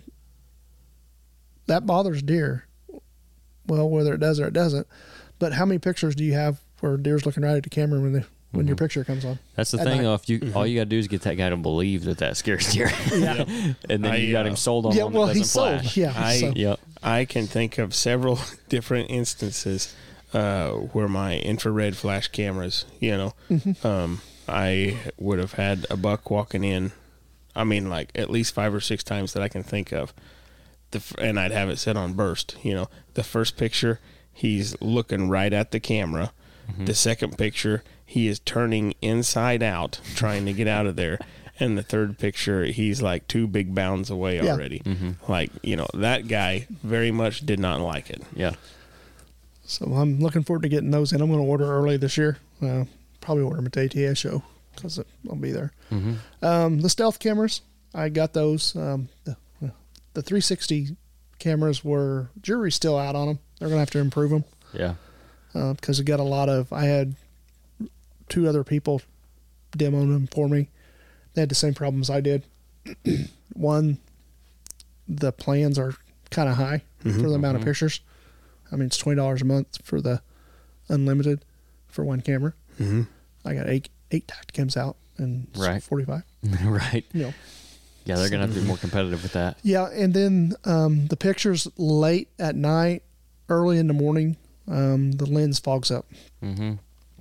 that bothers deer. Well, whether it does or it doesn't, but how many pictures do you have where deer's looking right at the camera when they when mm-hmm. your picture comes on? That's the thing, though. If you mm-hmm. all you got to do is get that guy to believe that that scares deer, yeah. and then I, you got uh, him sold on yeah, one well, that doesn't he's sold. flash. Yeah, I, so. Yep. I can think of several different instances uh, where my infrared flash cameras, you know, mm-hmm. um, I would have had a buck walking in. I mean, like at least five or six times that I can think of. The, and I'd have it set on burst. You know, the first picture, he's looking right at the camera. Mm-hmm. The second picture, he is turning inside out, trying to get out of there. And the third picture, he's like two big bounds away yeah. already. Mm-hmm. Like, you know, that guy very much did not like it. Yeah. So I'm looking forward to getting those in. I'm going to order early this year. Uh, probably order them at the A T A show because I'll be there. Mm-hmm. Um, the stealth cameras, I got those. Um, the, the three sixty cameras were, jury's still out on them. They're going to have to improve them. Yeah. Uh, because I got a lot of, I had two other people demoing them for me. They had the same problems I did. One, the plans are kind of high mm-hmm, for the amount mm-hmm. of pictures. I mean, it's twenty dollars a month for the unlimited for one camera. Mm-hmm. I got eight eight Tacticams out and right. forty-five. Right. You know. Yeah, they're going to have to be more competitive with that. Yeah, and then um, the pictures late at night, early in the morning, um, the lens fogs up. Mm-hmm.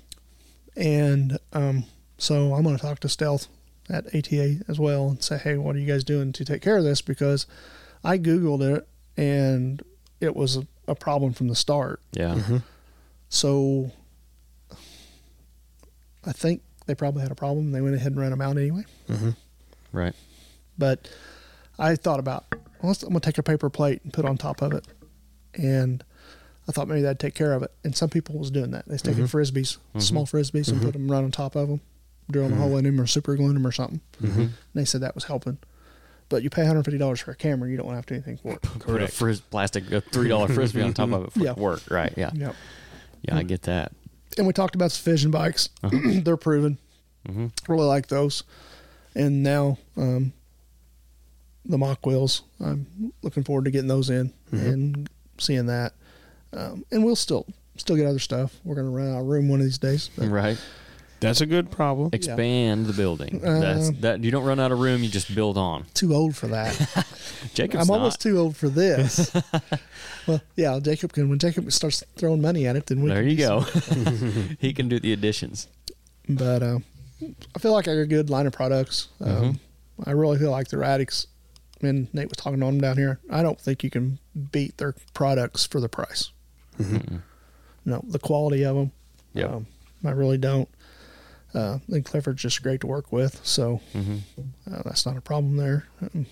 And um, so I'm going to talk to Stealth at A T A as well and say, hey, what are you guys doing to take care of this? Because I Googled it, and it was a, a problem from the start. Yeah. Mm-hmm. So I think they probably had a problem. They went ahead and ran them out anyway. Mm-hmm. Right. But I thought about, well, let's, I'm going to take a paper plate and put on top of it. And I thought maybe that'd take care of it. And some people was doing that. They was taking mm-hmm. Frisbees, mm-hmm. small Frisbees, and mm-hmm. put them right on top of them, drilling mm-hmm. a hole in them or super gluing them or something. Mm-hmm. And they said that was helping. But you pay one hundred fifty dollars for a camera, you don't want to have to do anything for it. Put a fris- plastic, a three dollar Frisbee on top of it for yeah. work. Right, yeah. Yep. Yeah, I get that. And we talked about Vision bikes. Uh-huh. They're proven. Mm-hmm. Really like those. And now um, the mock wheels, I'm looking forward to getting those in mm-hmm. and seeing that. Um, and we'll still still get other stuff. We're going to run out of room one of these days. But right. That's a good problem. Expand yeah. the building. Uh, That's that. You don't run out of room. You just build on. Too old for that. Jacob's I'm not. almost too old for this. Well, yeah, Jacob can. When Jacob starts throwing money at it, then we there can you go. He can do the additions. But uh, I feel like I got a good line of products. Um, mm-hmm. I really feel like the Radix and Nate was talking to them down here. I don't think you can beat their products for the price. Mm-hmm. No, the quality of them. Yeah. Um, I really don't. Uh, I think Clifford's just great to work with, so Mm-hmm. uh, that's not a problem there. Um,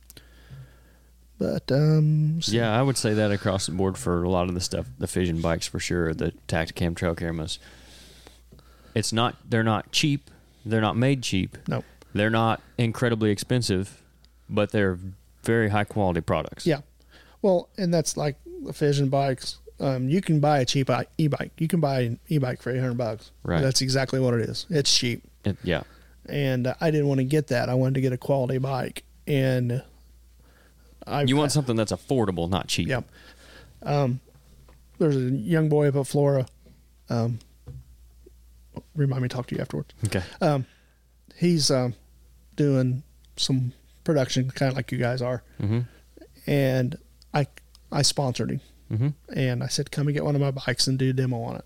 but um, so- Yeah, I would say that across the board for a lot of the stuff, the Fission bikes for sure, the Tacticam trail cameras. It's not, they're not cheap. They're not made cheap. no, They're not incredibly expensive, but they're very high quality products. yeah. Well, and that's like the Fission bikes. Um, you can buy a cheap i- e-bike. You can buy an e-bike for eight hundred bucks. Right. That's exactly what it is. It's cheap. It- yeah. And uh, I didn't want to get that. I wanted to get a quality bike. And I You want something that's affordable, not cheap. Yeah. Um, there's a young boy up at Flora. Um, remind me to talk to you afterwards. Okay. Um, he's um, doing some production, kind of like you guys are. Mm-hmm. And I I sponsored him. Mm-hmm. And I said, come and get one of my bikes and do a demo on it.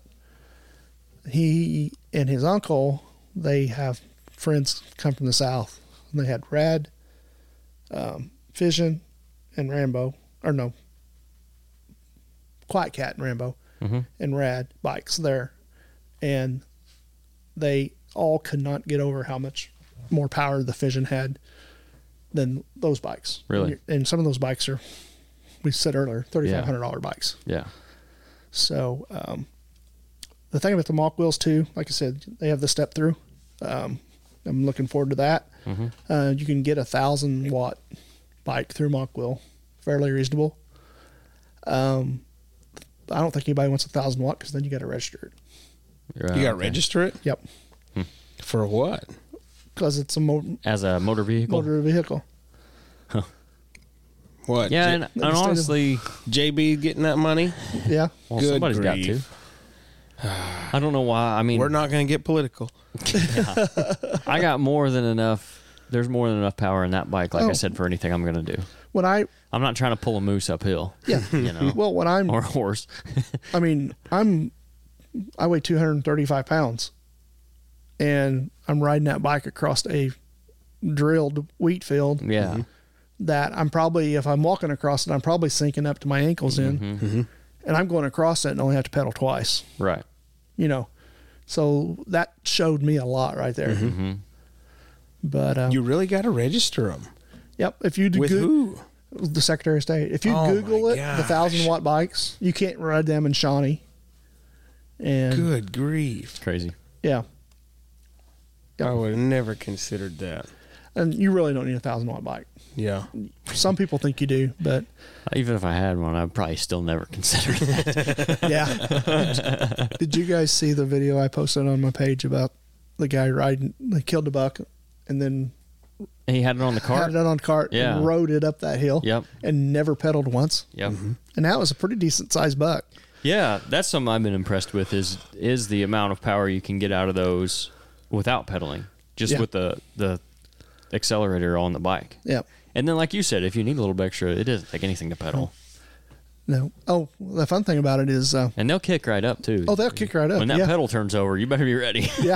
He and his uncle, they have friends come from the South. And they had Rad, um, Fission, and Rambo. Or no, Quiet Cat and Rambo. Mm-hmm. And Rad bikes there. And they all could not get over how much more power the Fission had than those bikes. Really? And some of those bikes are, we said earlier, thirty-five hundred dollars bikes. Yeah. So um, the thing about the Mach wheels too, like I said, they have the step through. Um, I'm looking forward to that. Mm-hmm. Uh, you can get a thousand watt bike through Mach wheel, fairly reasonable. Um, I don't think anybody wants a thousand watt because then you got to register it. You got to okay. register it? Yep, For what? because it's a mo- As a motor vehicle. motor vehicle. What? Yeah, J- and, and state of- honestly, J B getting that money? Yeah, well, Good somebody's grief. got to. I don't know why. I mean, We're not going to get political. I got more than enough. There's more than enough power in that bike, like I Oh. said, for anything I'm going to do. when I I'm not trying to pull a moose uphill. yeah, You know, well when I'm or a horse. I mean, I'm I weigh two hundred thirty-five pounds, and I'm riding that bike across a drilled wheat field Yeah. that I'm probably, if I'm walking across it, I'm probably sinking up to my ankles in, Mm-hmm. and I'm going across it and only have to pedal twice. Right. You know, so that showed me a lot right there. Mm-hmm. But uh, You really got to register them. yep, if you do With go- who? the Secretary of State, if you Oh, Google my it, the thousand gosh. watt bikes, you can't ride them in Shawnee. And Good grief. Crazy. yeah. Yep. I would have never considered that. And you really don't need a thousand watt bike. Yeah. Some people think you do, but Even if I had one, I'd probably still never consider that. yeah. did, did you guys see the video I posted on my page about the guy riding? They killed a buck, and then He had it on the cart. had it on cart Yeah. and rode it up that hill. Yep. And never pedaled once. Yep. And that was a pretty decent sized buck. Yeah, that's something I've been impressed with is is the amount of power you can get out of those without pedaling, just Yeah. with the the accelerator on the bike. Yeah. And then, like you said, if you need a little bit extra, it doesn't take anything to pedal, No. Oh, the fun thing about it is, uh, and they'll kick right up too. oh, they'll kick right up. when that yeah. pedal turns over, you better be ready. Yeah.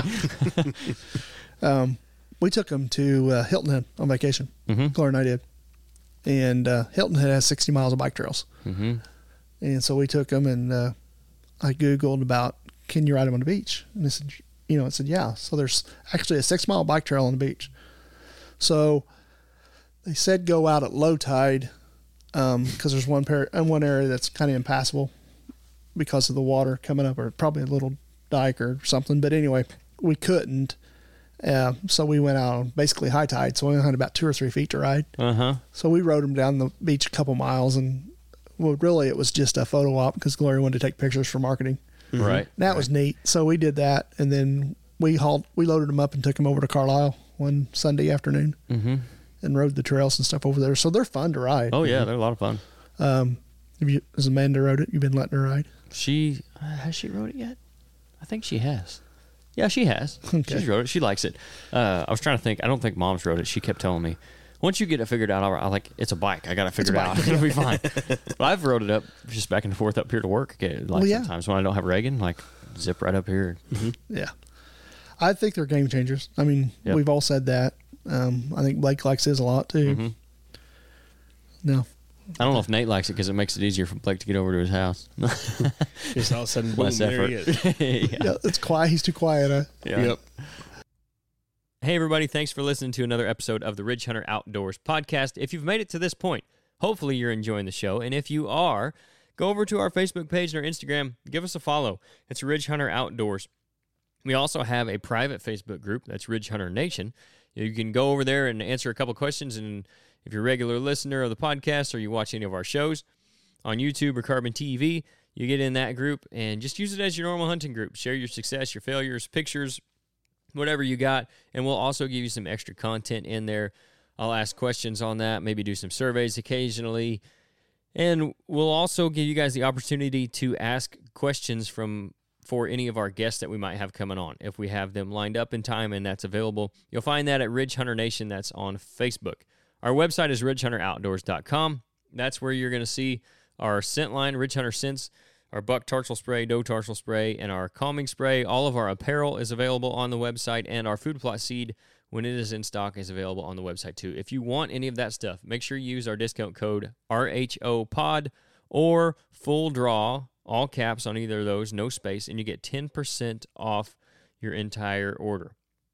um, we took them to uh, Hilton Head on vacation. Mhm. Gloria and I did. And uh, Hilton Head has sixty miles of bike trails. Mm-hmm. And so we took them, and uh, I Googled about, can you ride them on the beach? And I said, you know, I said, yeah. So there's actually a six mile bike trail on the beach. So they said go out at low tide because there's one pair in one area that's kind of impassable because of the water coming up, or probably a little dike or something. But anyway, we couldn't. Uh, so we went out on basically high tide. So we only had about two or three feet to ride. Uh huh. So we rode them down the beach a couple miles, and well, really it was just a photo op because Gloria wanted to take pictures for marketing. Right. And that was neat. So we did that, and then we hauled, we loaded them up and took them over to Carlisle one Sunday afternoon Mm-hmm. and rode the trails and stuff over there. So they're fun to ride. Oh yeah, they're a lot of fun. Um, have you, has Amanda rode it? You've been letting her ride? She uh, has she rode it yet? I think she has. Yeah, she has. Okay. She's rode it. She likes it. Uh, I was trying to think. I don't think Mom's rode it. She kept telling me, once you get it figured out, I'll, I'll like it's a bike. I got it figured a out. bike, It'll be fine. But I've rode it up just back and forth up here to work. Okay, like Well, yeah. sometimes when I don't have Reagan, like zip right up here. Yeah. I think they're game changers. I mean, Yep. we've all said that. Um, I think Blake likes his a lot too. Mhm. No. I don't know if Nate likes it because it makes it easier for Blake to get over to his house. Just all of a sudden, boom, Less there effort. he is. yeah. Yeah, it's quiet. He's too quiet. Huh? Yeah. Yep. Hey, everybody. Thanks for listening to another episode of the Ridge Hunter Outdoors podcast. If you've made it to this point, hopefully you're enjoying the show. And if you are, go over to our Facebook page and our Instagram. Give us a follow. It's Ridge Hunter Outdoors. We also have a private Facebook group. That's Ridge Hunter Nation. You can go over there and answer a couple questions. And if you're a regular listener of the podcast or you watch any of our shows on YouTube or Carbon T V, you get in that group and just use it as your normal hunting group. Share your success, your failures, pictures, whatever you got, and we'll also give you some extra content in there. I'll ask questions on that, maybe do some surveys occasionally, and we'll also give you guys the opportunity to ask questions from for any of our guests that we might have coming on, if we have them lined up in time and that's available. You'll find that at Ridge Hunter Nation. That's on Facebook. Our website is ridge hunter outdoors dot com. That's where you're going to see our scent line, Ridge Hunter Scents, our buck tarsal spray, doe tarsal spray, and our calming spray. All of our apparel is available on the website, and our food plot seed, when it is in stock, is available on the website too. If you want any of that stuff, make sure you use our discount code R H O Pod or Full Draw, all caps on either of those, no space, and you get ten percent off your entire order.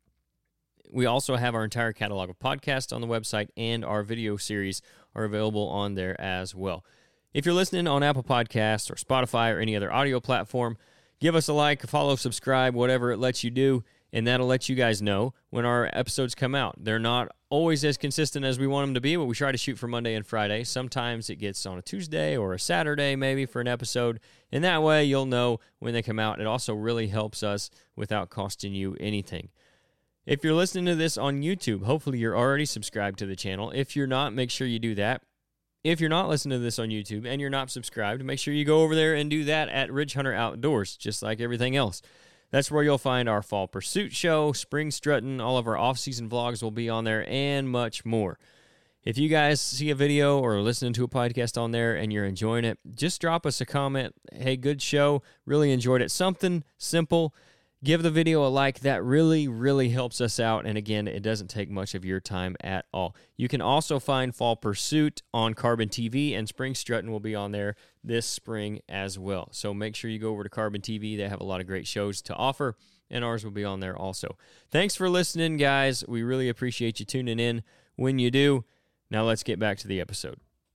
We also have our entire catalog of podcasts on the website, and our video series are available on there as well. If you're listening on Apple Podcasts or Spotify or any other audio platform, give us a like, follow, subscribe, whatever it lets you do, and that'll let you guys know when our episodes come out. They're not always as consistent as we want them to be, but we try to shoot for Monday and Friday. Sometimes it gets on a Tuesday or a Saturday maybe for an episode, and that way you'll know when they come out. It also really helps us without costing you anything. If you're listening to this on YouTube, hopefully you're already subscribed to the channel. If you're not, make sure you do that. If you're not listening to this on YouTube and you're not subscribed, make sure you go over there and do that at Ridge Hunter Outdoors, just like everything else. That's where you'll find our Fall Pursuit show, Spring Strutting, all of our off-season vlogs will be on there, and much more. If you guys see a video or listening to a podcast on there and you're enjoying it, just drop us a comment. Hey, good show. Really enjoyed it. Something simple. Give the video a like. That really, really helps us out. And again, it doesn't take much of your time at all. You can also find Fall Pursuit on Carbon T V, and Spring Strutting will be on there this spring as well. So make sure you go over to Carbon T V. They have a lot of great shows to offer, and ours will be on there also. Thanks for listening, guys. We really appreciate you tuning in when you do. Now let's get back to the episode.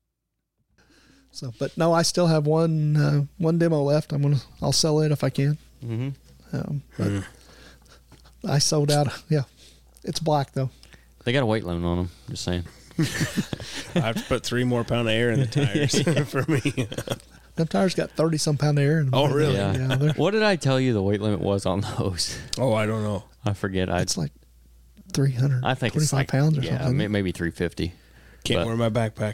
So, but no, I still have one uh, one demo left. I'm gonna I'll sell it if I can. Mm-hmm. Um, but mm. I sold out. Yeah, it's black though. They got a weight limit on them. Just saying. I have to put three more pound of air in the tires for me. Them tires got thirty some pound of air in them. Oh, really? Yeah. yeah what did I tell you the weight limit was on those? Oh, I don't know. I forget. I it's like three hundred. I think twenty-five it's like, pounds or yeah, something. maybe three fifty. Can't but, wear my backpack.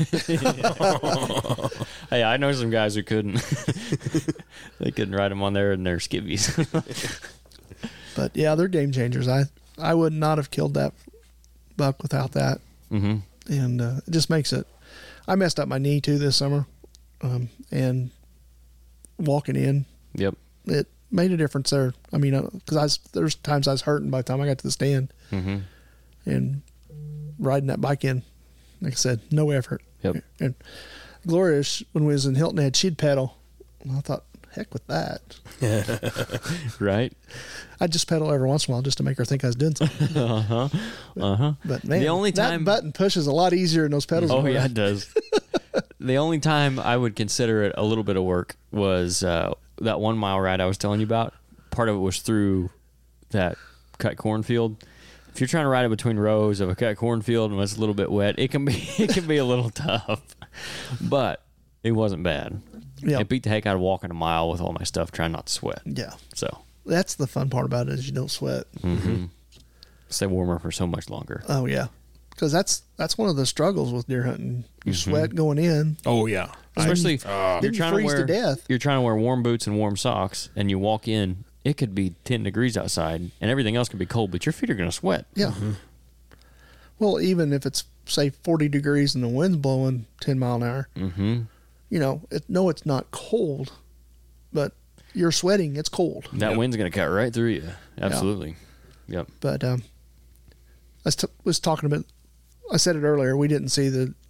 Hey, I know some guys who couldn't. They couldn't ride them on there in their skivvies. But yeah, they're game changers. I I would not have killed that buck without that. Mm-hmm. And uh, it just makes it. I messed up my knee too this summer, um, and walking in, Yep. it made a difference there. I mean, because I was, there's times I was hurting by the time I got to the stand, Mm-hmm. and riding that bike in, like I said, no effort. Yep. And Gloria, when we was in Hilton Head, she'd pedal. And I thought, heck with that. Right. I'd just pedal every once in a while just to make her think I was doing something. Uh-huh. Uh-huh. But man, the only that time... button pushes a lot easier than those pedals. Oh, yeah, it does. The only time I would consider it a little bit of work was uh, that one mile ride I was telling you about. Part of it was through that cut cornfield. If you're trying to ride it between rows of a cut cornfield and it's a little bit wet, it can be it can be a little tough. But it wasn't bad. Yeah. It beat the heck out of walking a mile with all my stuff, trying not to sweat. Yeah. So that's the fun part about it is you don't sweat. Mm-hmm. Stay warmer for so much longer. Oh yeah, because that's that's one of the struggles with deer hunting. You Mm-hmm. sweat going in, Oh, yeah. Especially uh, you're you trying to freeze wear to death. you're trying to wear warm boots and warm socks, and you walk in. It could be ten degrees outside, and everything else could be cold, but your feet are going to sweat. Yeah. Mm-hmm. Well, even if it's say forty degrees and the wind's blowing ten mile an hour, Mm-hmm. you know, it, no, it's not cold, but you're sweating. It's cold. That Yep. wind's going to cut right through you. Absolutely. Yep. But um, I was, t- was talking about. I said it earlier. We didn't see the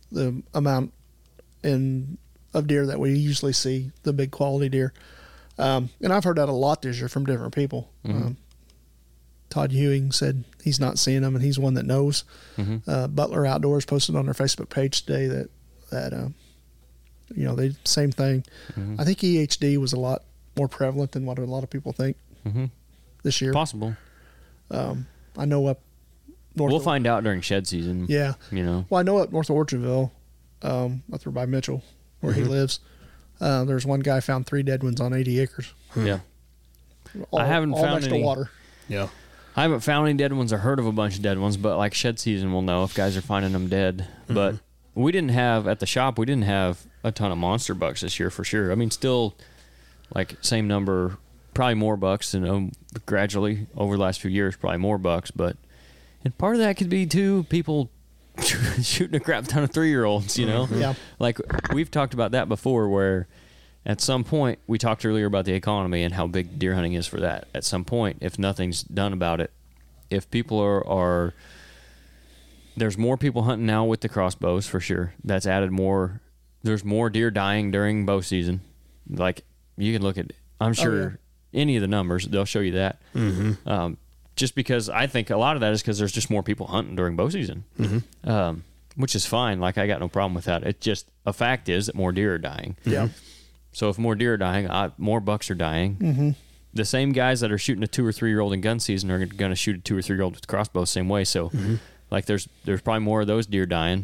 the amount in of deer that we usually see, the big quality deer. Um, and I've heard that a lot this year from different people. Mm-hmm. Um, Todd Ewing said he's not seeing them, and he's one that knows. Mm-hmm. Uh, Butler Outdoors posted on their Facebook page today that, that uh, you know, they same thing. Mm-hmm. I think E H D was a lot more prevalent than what a lot of people think mm-hmm. this year. Possible. Um, I know up north. We'll of, find out during shed season. Yeah. You know. Well, I know up north of Orchardville, um, up there by Mitchell, where mm-hmm. he lives, uh, there's one guy found three dead ones on eighty acres. Yeah. All, I haven't all found next any. To water. Yeah. I haven't found any dead ones or heard of a bunch of dead ones, but like shed season, we'll know if guys are finding them dead. Mm-hmm. But we didn't have, at the shop, we didn't have a ton of monster bucks this year for sure. I mean, still, like, same number, probably more bucks, and um, gradually over the last few years, probably more bucks. But and part of that could be, too, people shooting a crap ton of three-year-olds, you know? Yeah. Like, we've talked about that before where at some point, we talked earlier about the economy and how big deer hunting is for that. At some point, if nothing's done about it, if people are, are there's more people hunting now with the crossbows for sure. That's added more. There's more deer dying during bow season. Like, you can look at, I'm sure, oh, yeah. any of the numbers, they'll show you that. Mm-hmm. Um, just because I think a lot of that is because there's just more people hunting during bow season, mm-hmm. um, which is fine. Like, I got no problem with that. It's just a fact is that more deer are dying. Yeah. So if more deer are dying, I, more bucks are dying. Mm-hmm. The same guys that are shooting a two or three year old in gun season are going to shoot a two or three year old with crossbow the same way. So, mm-hmm. like, there's there's probably more of those deer dying.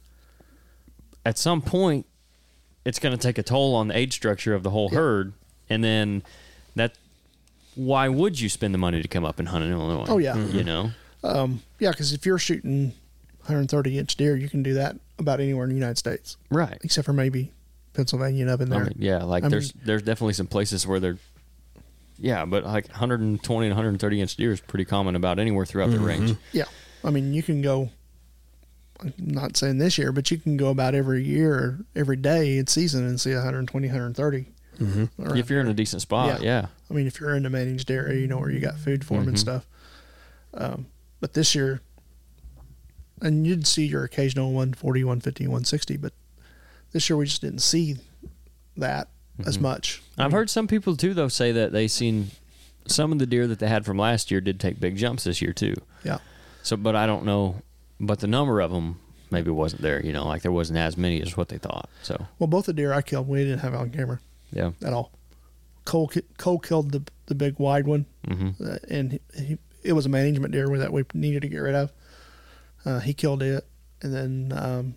At some point, it's going to take a toll on the age structure of the whole yeah. herd, and then that. Why would you spend the money to come up and hunt in Illinois? Oh yeah, mm-hmm. you know. Um, yeah, because if you're shooting one hundred thirty inch deer, you can do that about anywhere in the United States, right? Except for maybe Pennsylvania and up in there. I mean, yeah, like I there's mean, there's definitely some places where they're, yeah, but like one hundred twenty and one hundred thirty inch deer is pretty common about anywhere throughout mm-hmm. the range. Yeah, I mean you can go. I'm not saying this year, but you can go about every year, every day in season and see one hundred twenty, one hundred thirty. Mm-hmm. If you're in a decent spot, yeah. yeah. I mean, if you're in a managed area, you know where you got food for them mm-hmm. and stuff. Um, but this year, and you'd see your occasional one forty, one fifty, one sixty, but this year we just didn't see that mm-hmm. as much. I've I mean, heard some people too, though, say that they seen some of the deer that they had from last year did take big jumps this year too. Yeah. So, but I don't know, but the number of them maybe wasn't there. You know, like there wasn't as many as what they thought. So. Well, both the deer I killed, we didn't have on camera. Yeah. At all. Cole Cole killed the the big wide one, mm-hmm. uh, and he, he, it was a management deer that we needed to get rid of. Uh, he killed it, and then um,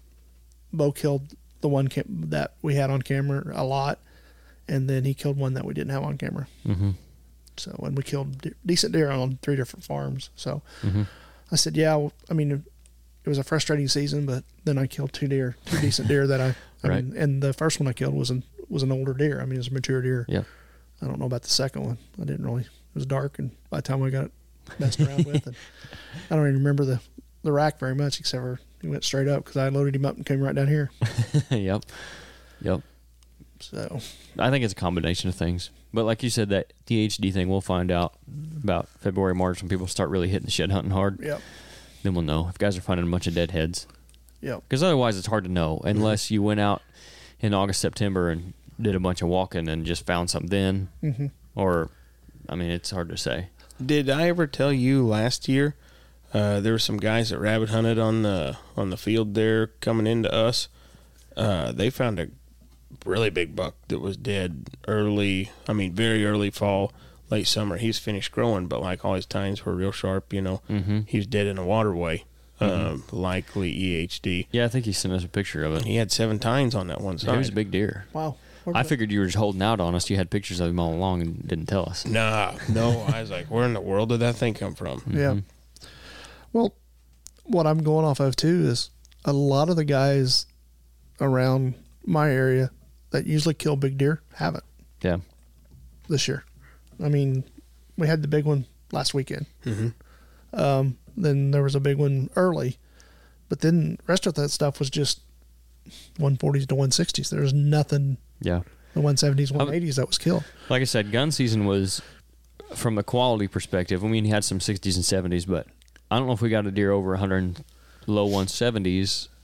Bo killed the one cam- that we had on camera a lot, and then he killed one that we didn't have on camera. Mm-hmm. So, and we killed de- decent deer on three different farms. So, mm-hmm. I said, yeah, well, I mean, it was a frustrating season, but then I killed two deer, two decent deer that I, I right. mean, and the first one I killed was an was an older deer. I mean, it was a mature deer. Yeah. I don't know about the second one. I didn't really. It was dark, and by the time I got it messed around with, and I don't even remember the, the rack very much, except for he went straight up because I loaded him up and came right down here. Yep. Yep. So. I think it's a combination of things. But like you said, that D H D thing, we'll find out about February, March when people start really hitting the shed hunting hard. Yep. Then we'll know if guys are finding a bunch of dead heads. Yep. Because otherwise it's hard to know unless mm-hmm. you went out in August, September and did a bunch of walking and just found something then. Mm-hmm. Or, I mean, it's hard to say. Did I ever tell you last year uh, there were some guys that rabbit hunted on the on the field there coming into us? Uh, they found a really big buck that was dead early, I mean, very early fall, late summer. He's finished growing, but like all his tines were real sharp, you know. Mm-hmm. He was dead in a waterway. Mm-hmm. Um, likely E H D. Yeah, I think he sent us a picture of it. He had seven tines on that one side. He was a big deer. Wow. I figured you were just holding out on us. You had pictures of him all along and didn't tell us. Nah, no. I was like, where in the world did that thing come from? Mm-hmm. Yeah. Well, what I'm going off of, too, is a lot of the guys around my area that usually kill big deer haven't. Yeah. This year. I mean, we had the big one last weekend. Mm-hmm. Um, then there was a big one early. But then the rest of that stuff was just one forties to one sixties. There was nothing... Yeah. The one seventies, one eighties that was killed. Like I said, gun season was, from a quality perspective, I mean, he had some sixties and seventies, but I don't know if we got a deer over one hundred low one seventies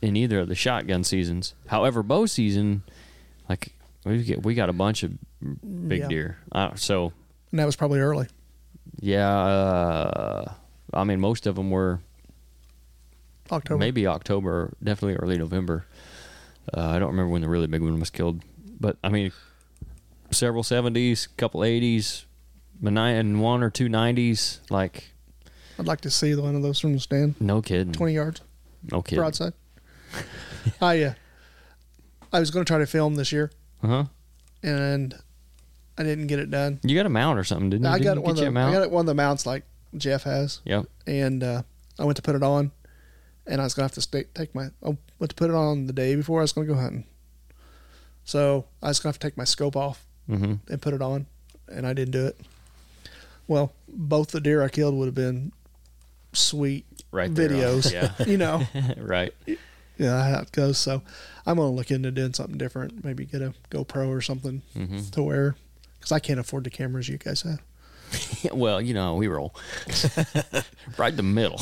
in either of the shotgun seasons. However, bow season, like we get we got a bunch of big Yeah. deer. Uh, so And that was probably early. yeah, uh, I mean most of them were October. maybe October, definitely early November. Uh, I don't remember when the really big one was killed, but I mean several seventies, couple eighties, and one or two nineties. Like I'd like to see one of those from the stand. no kidding, twenty yards. no kidding. Broadside. I uh, I was going to try to film this year, Uh huh. and I didn't get it done. You got a mount or something, didn't you? I got Didn't you one of get the, you a mount? I got it one of the mounts like Jeff has, Yep. and uh, I went to put it on, and I was gonna have to stay, take my. I went to put it on the day before I was gonna go hunting, so I was gonna have to take my scope off Mm-hmm. and put it on, and I didn't do it. Well, both the deer I killed would have been sweet Right there on- videos, yeah. you know. Right. Yeah, how it goes. So I'm gonna look into doing something different. Maybe get a GoPro or something Mm-hmm. to wear, because I can't afford the cameras you guys have. Well, you know, we roll right in the middle.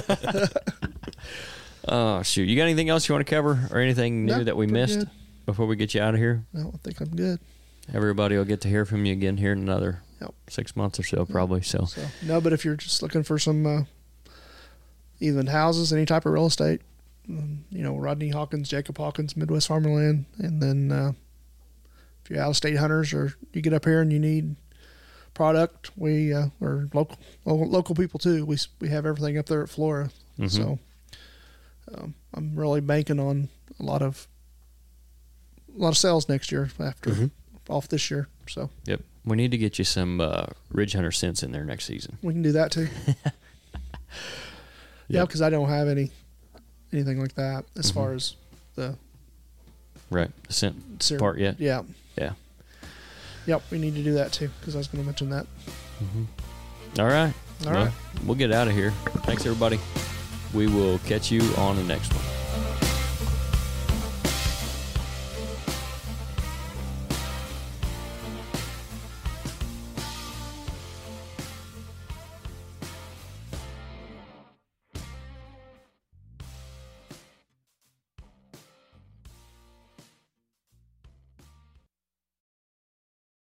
Oh shoot! You got anything else you want to cover, or anything new No, that we pretty missed good. before we get you out of here? I don't think I'm good. Everybody will get to hear from you again here in another Yep. six months or so, probably. So, So no, but if you're just looking for some uh, even houses, any type of real estate, um, you know, Rodney Hawkins, Jacob Hawkins, Midwest Farmerland, and then uh, if you're out of state hunters or you get up here and you need product, we uh, or local well, local people too. We we have everything up there at Flora, Mhm. so um, I'm really banking on a lot of a lot of sales next year after Mhm. off this year. So yep, we need to get you some uh, Ridge Hunter scents in there next season. we can do that too. Yeah, Yep. because I don't have any anything like that as Mhm. far as the Right, the scent syrup. part yet? Yeah. Yeah. Yep, we need to do that too because I was going to mention that. All right. All well, right. We'll get out of here. Thanks, everybody. We will catch you on the next one.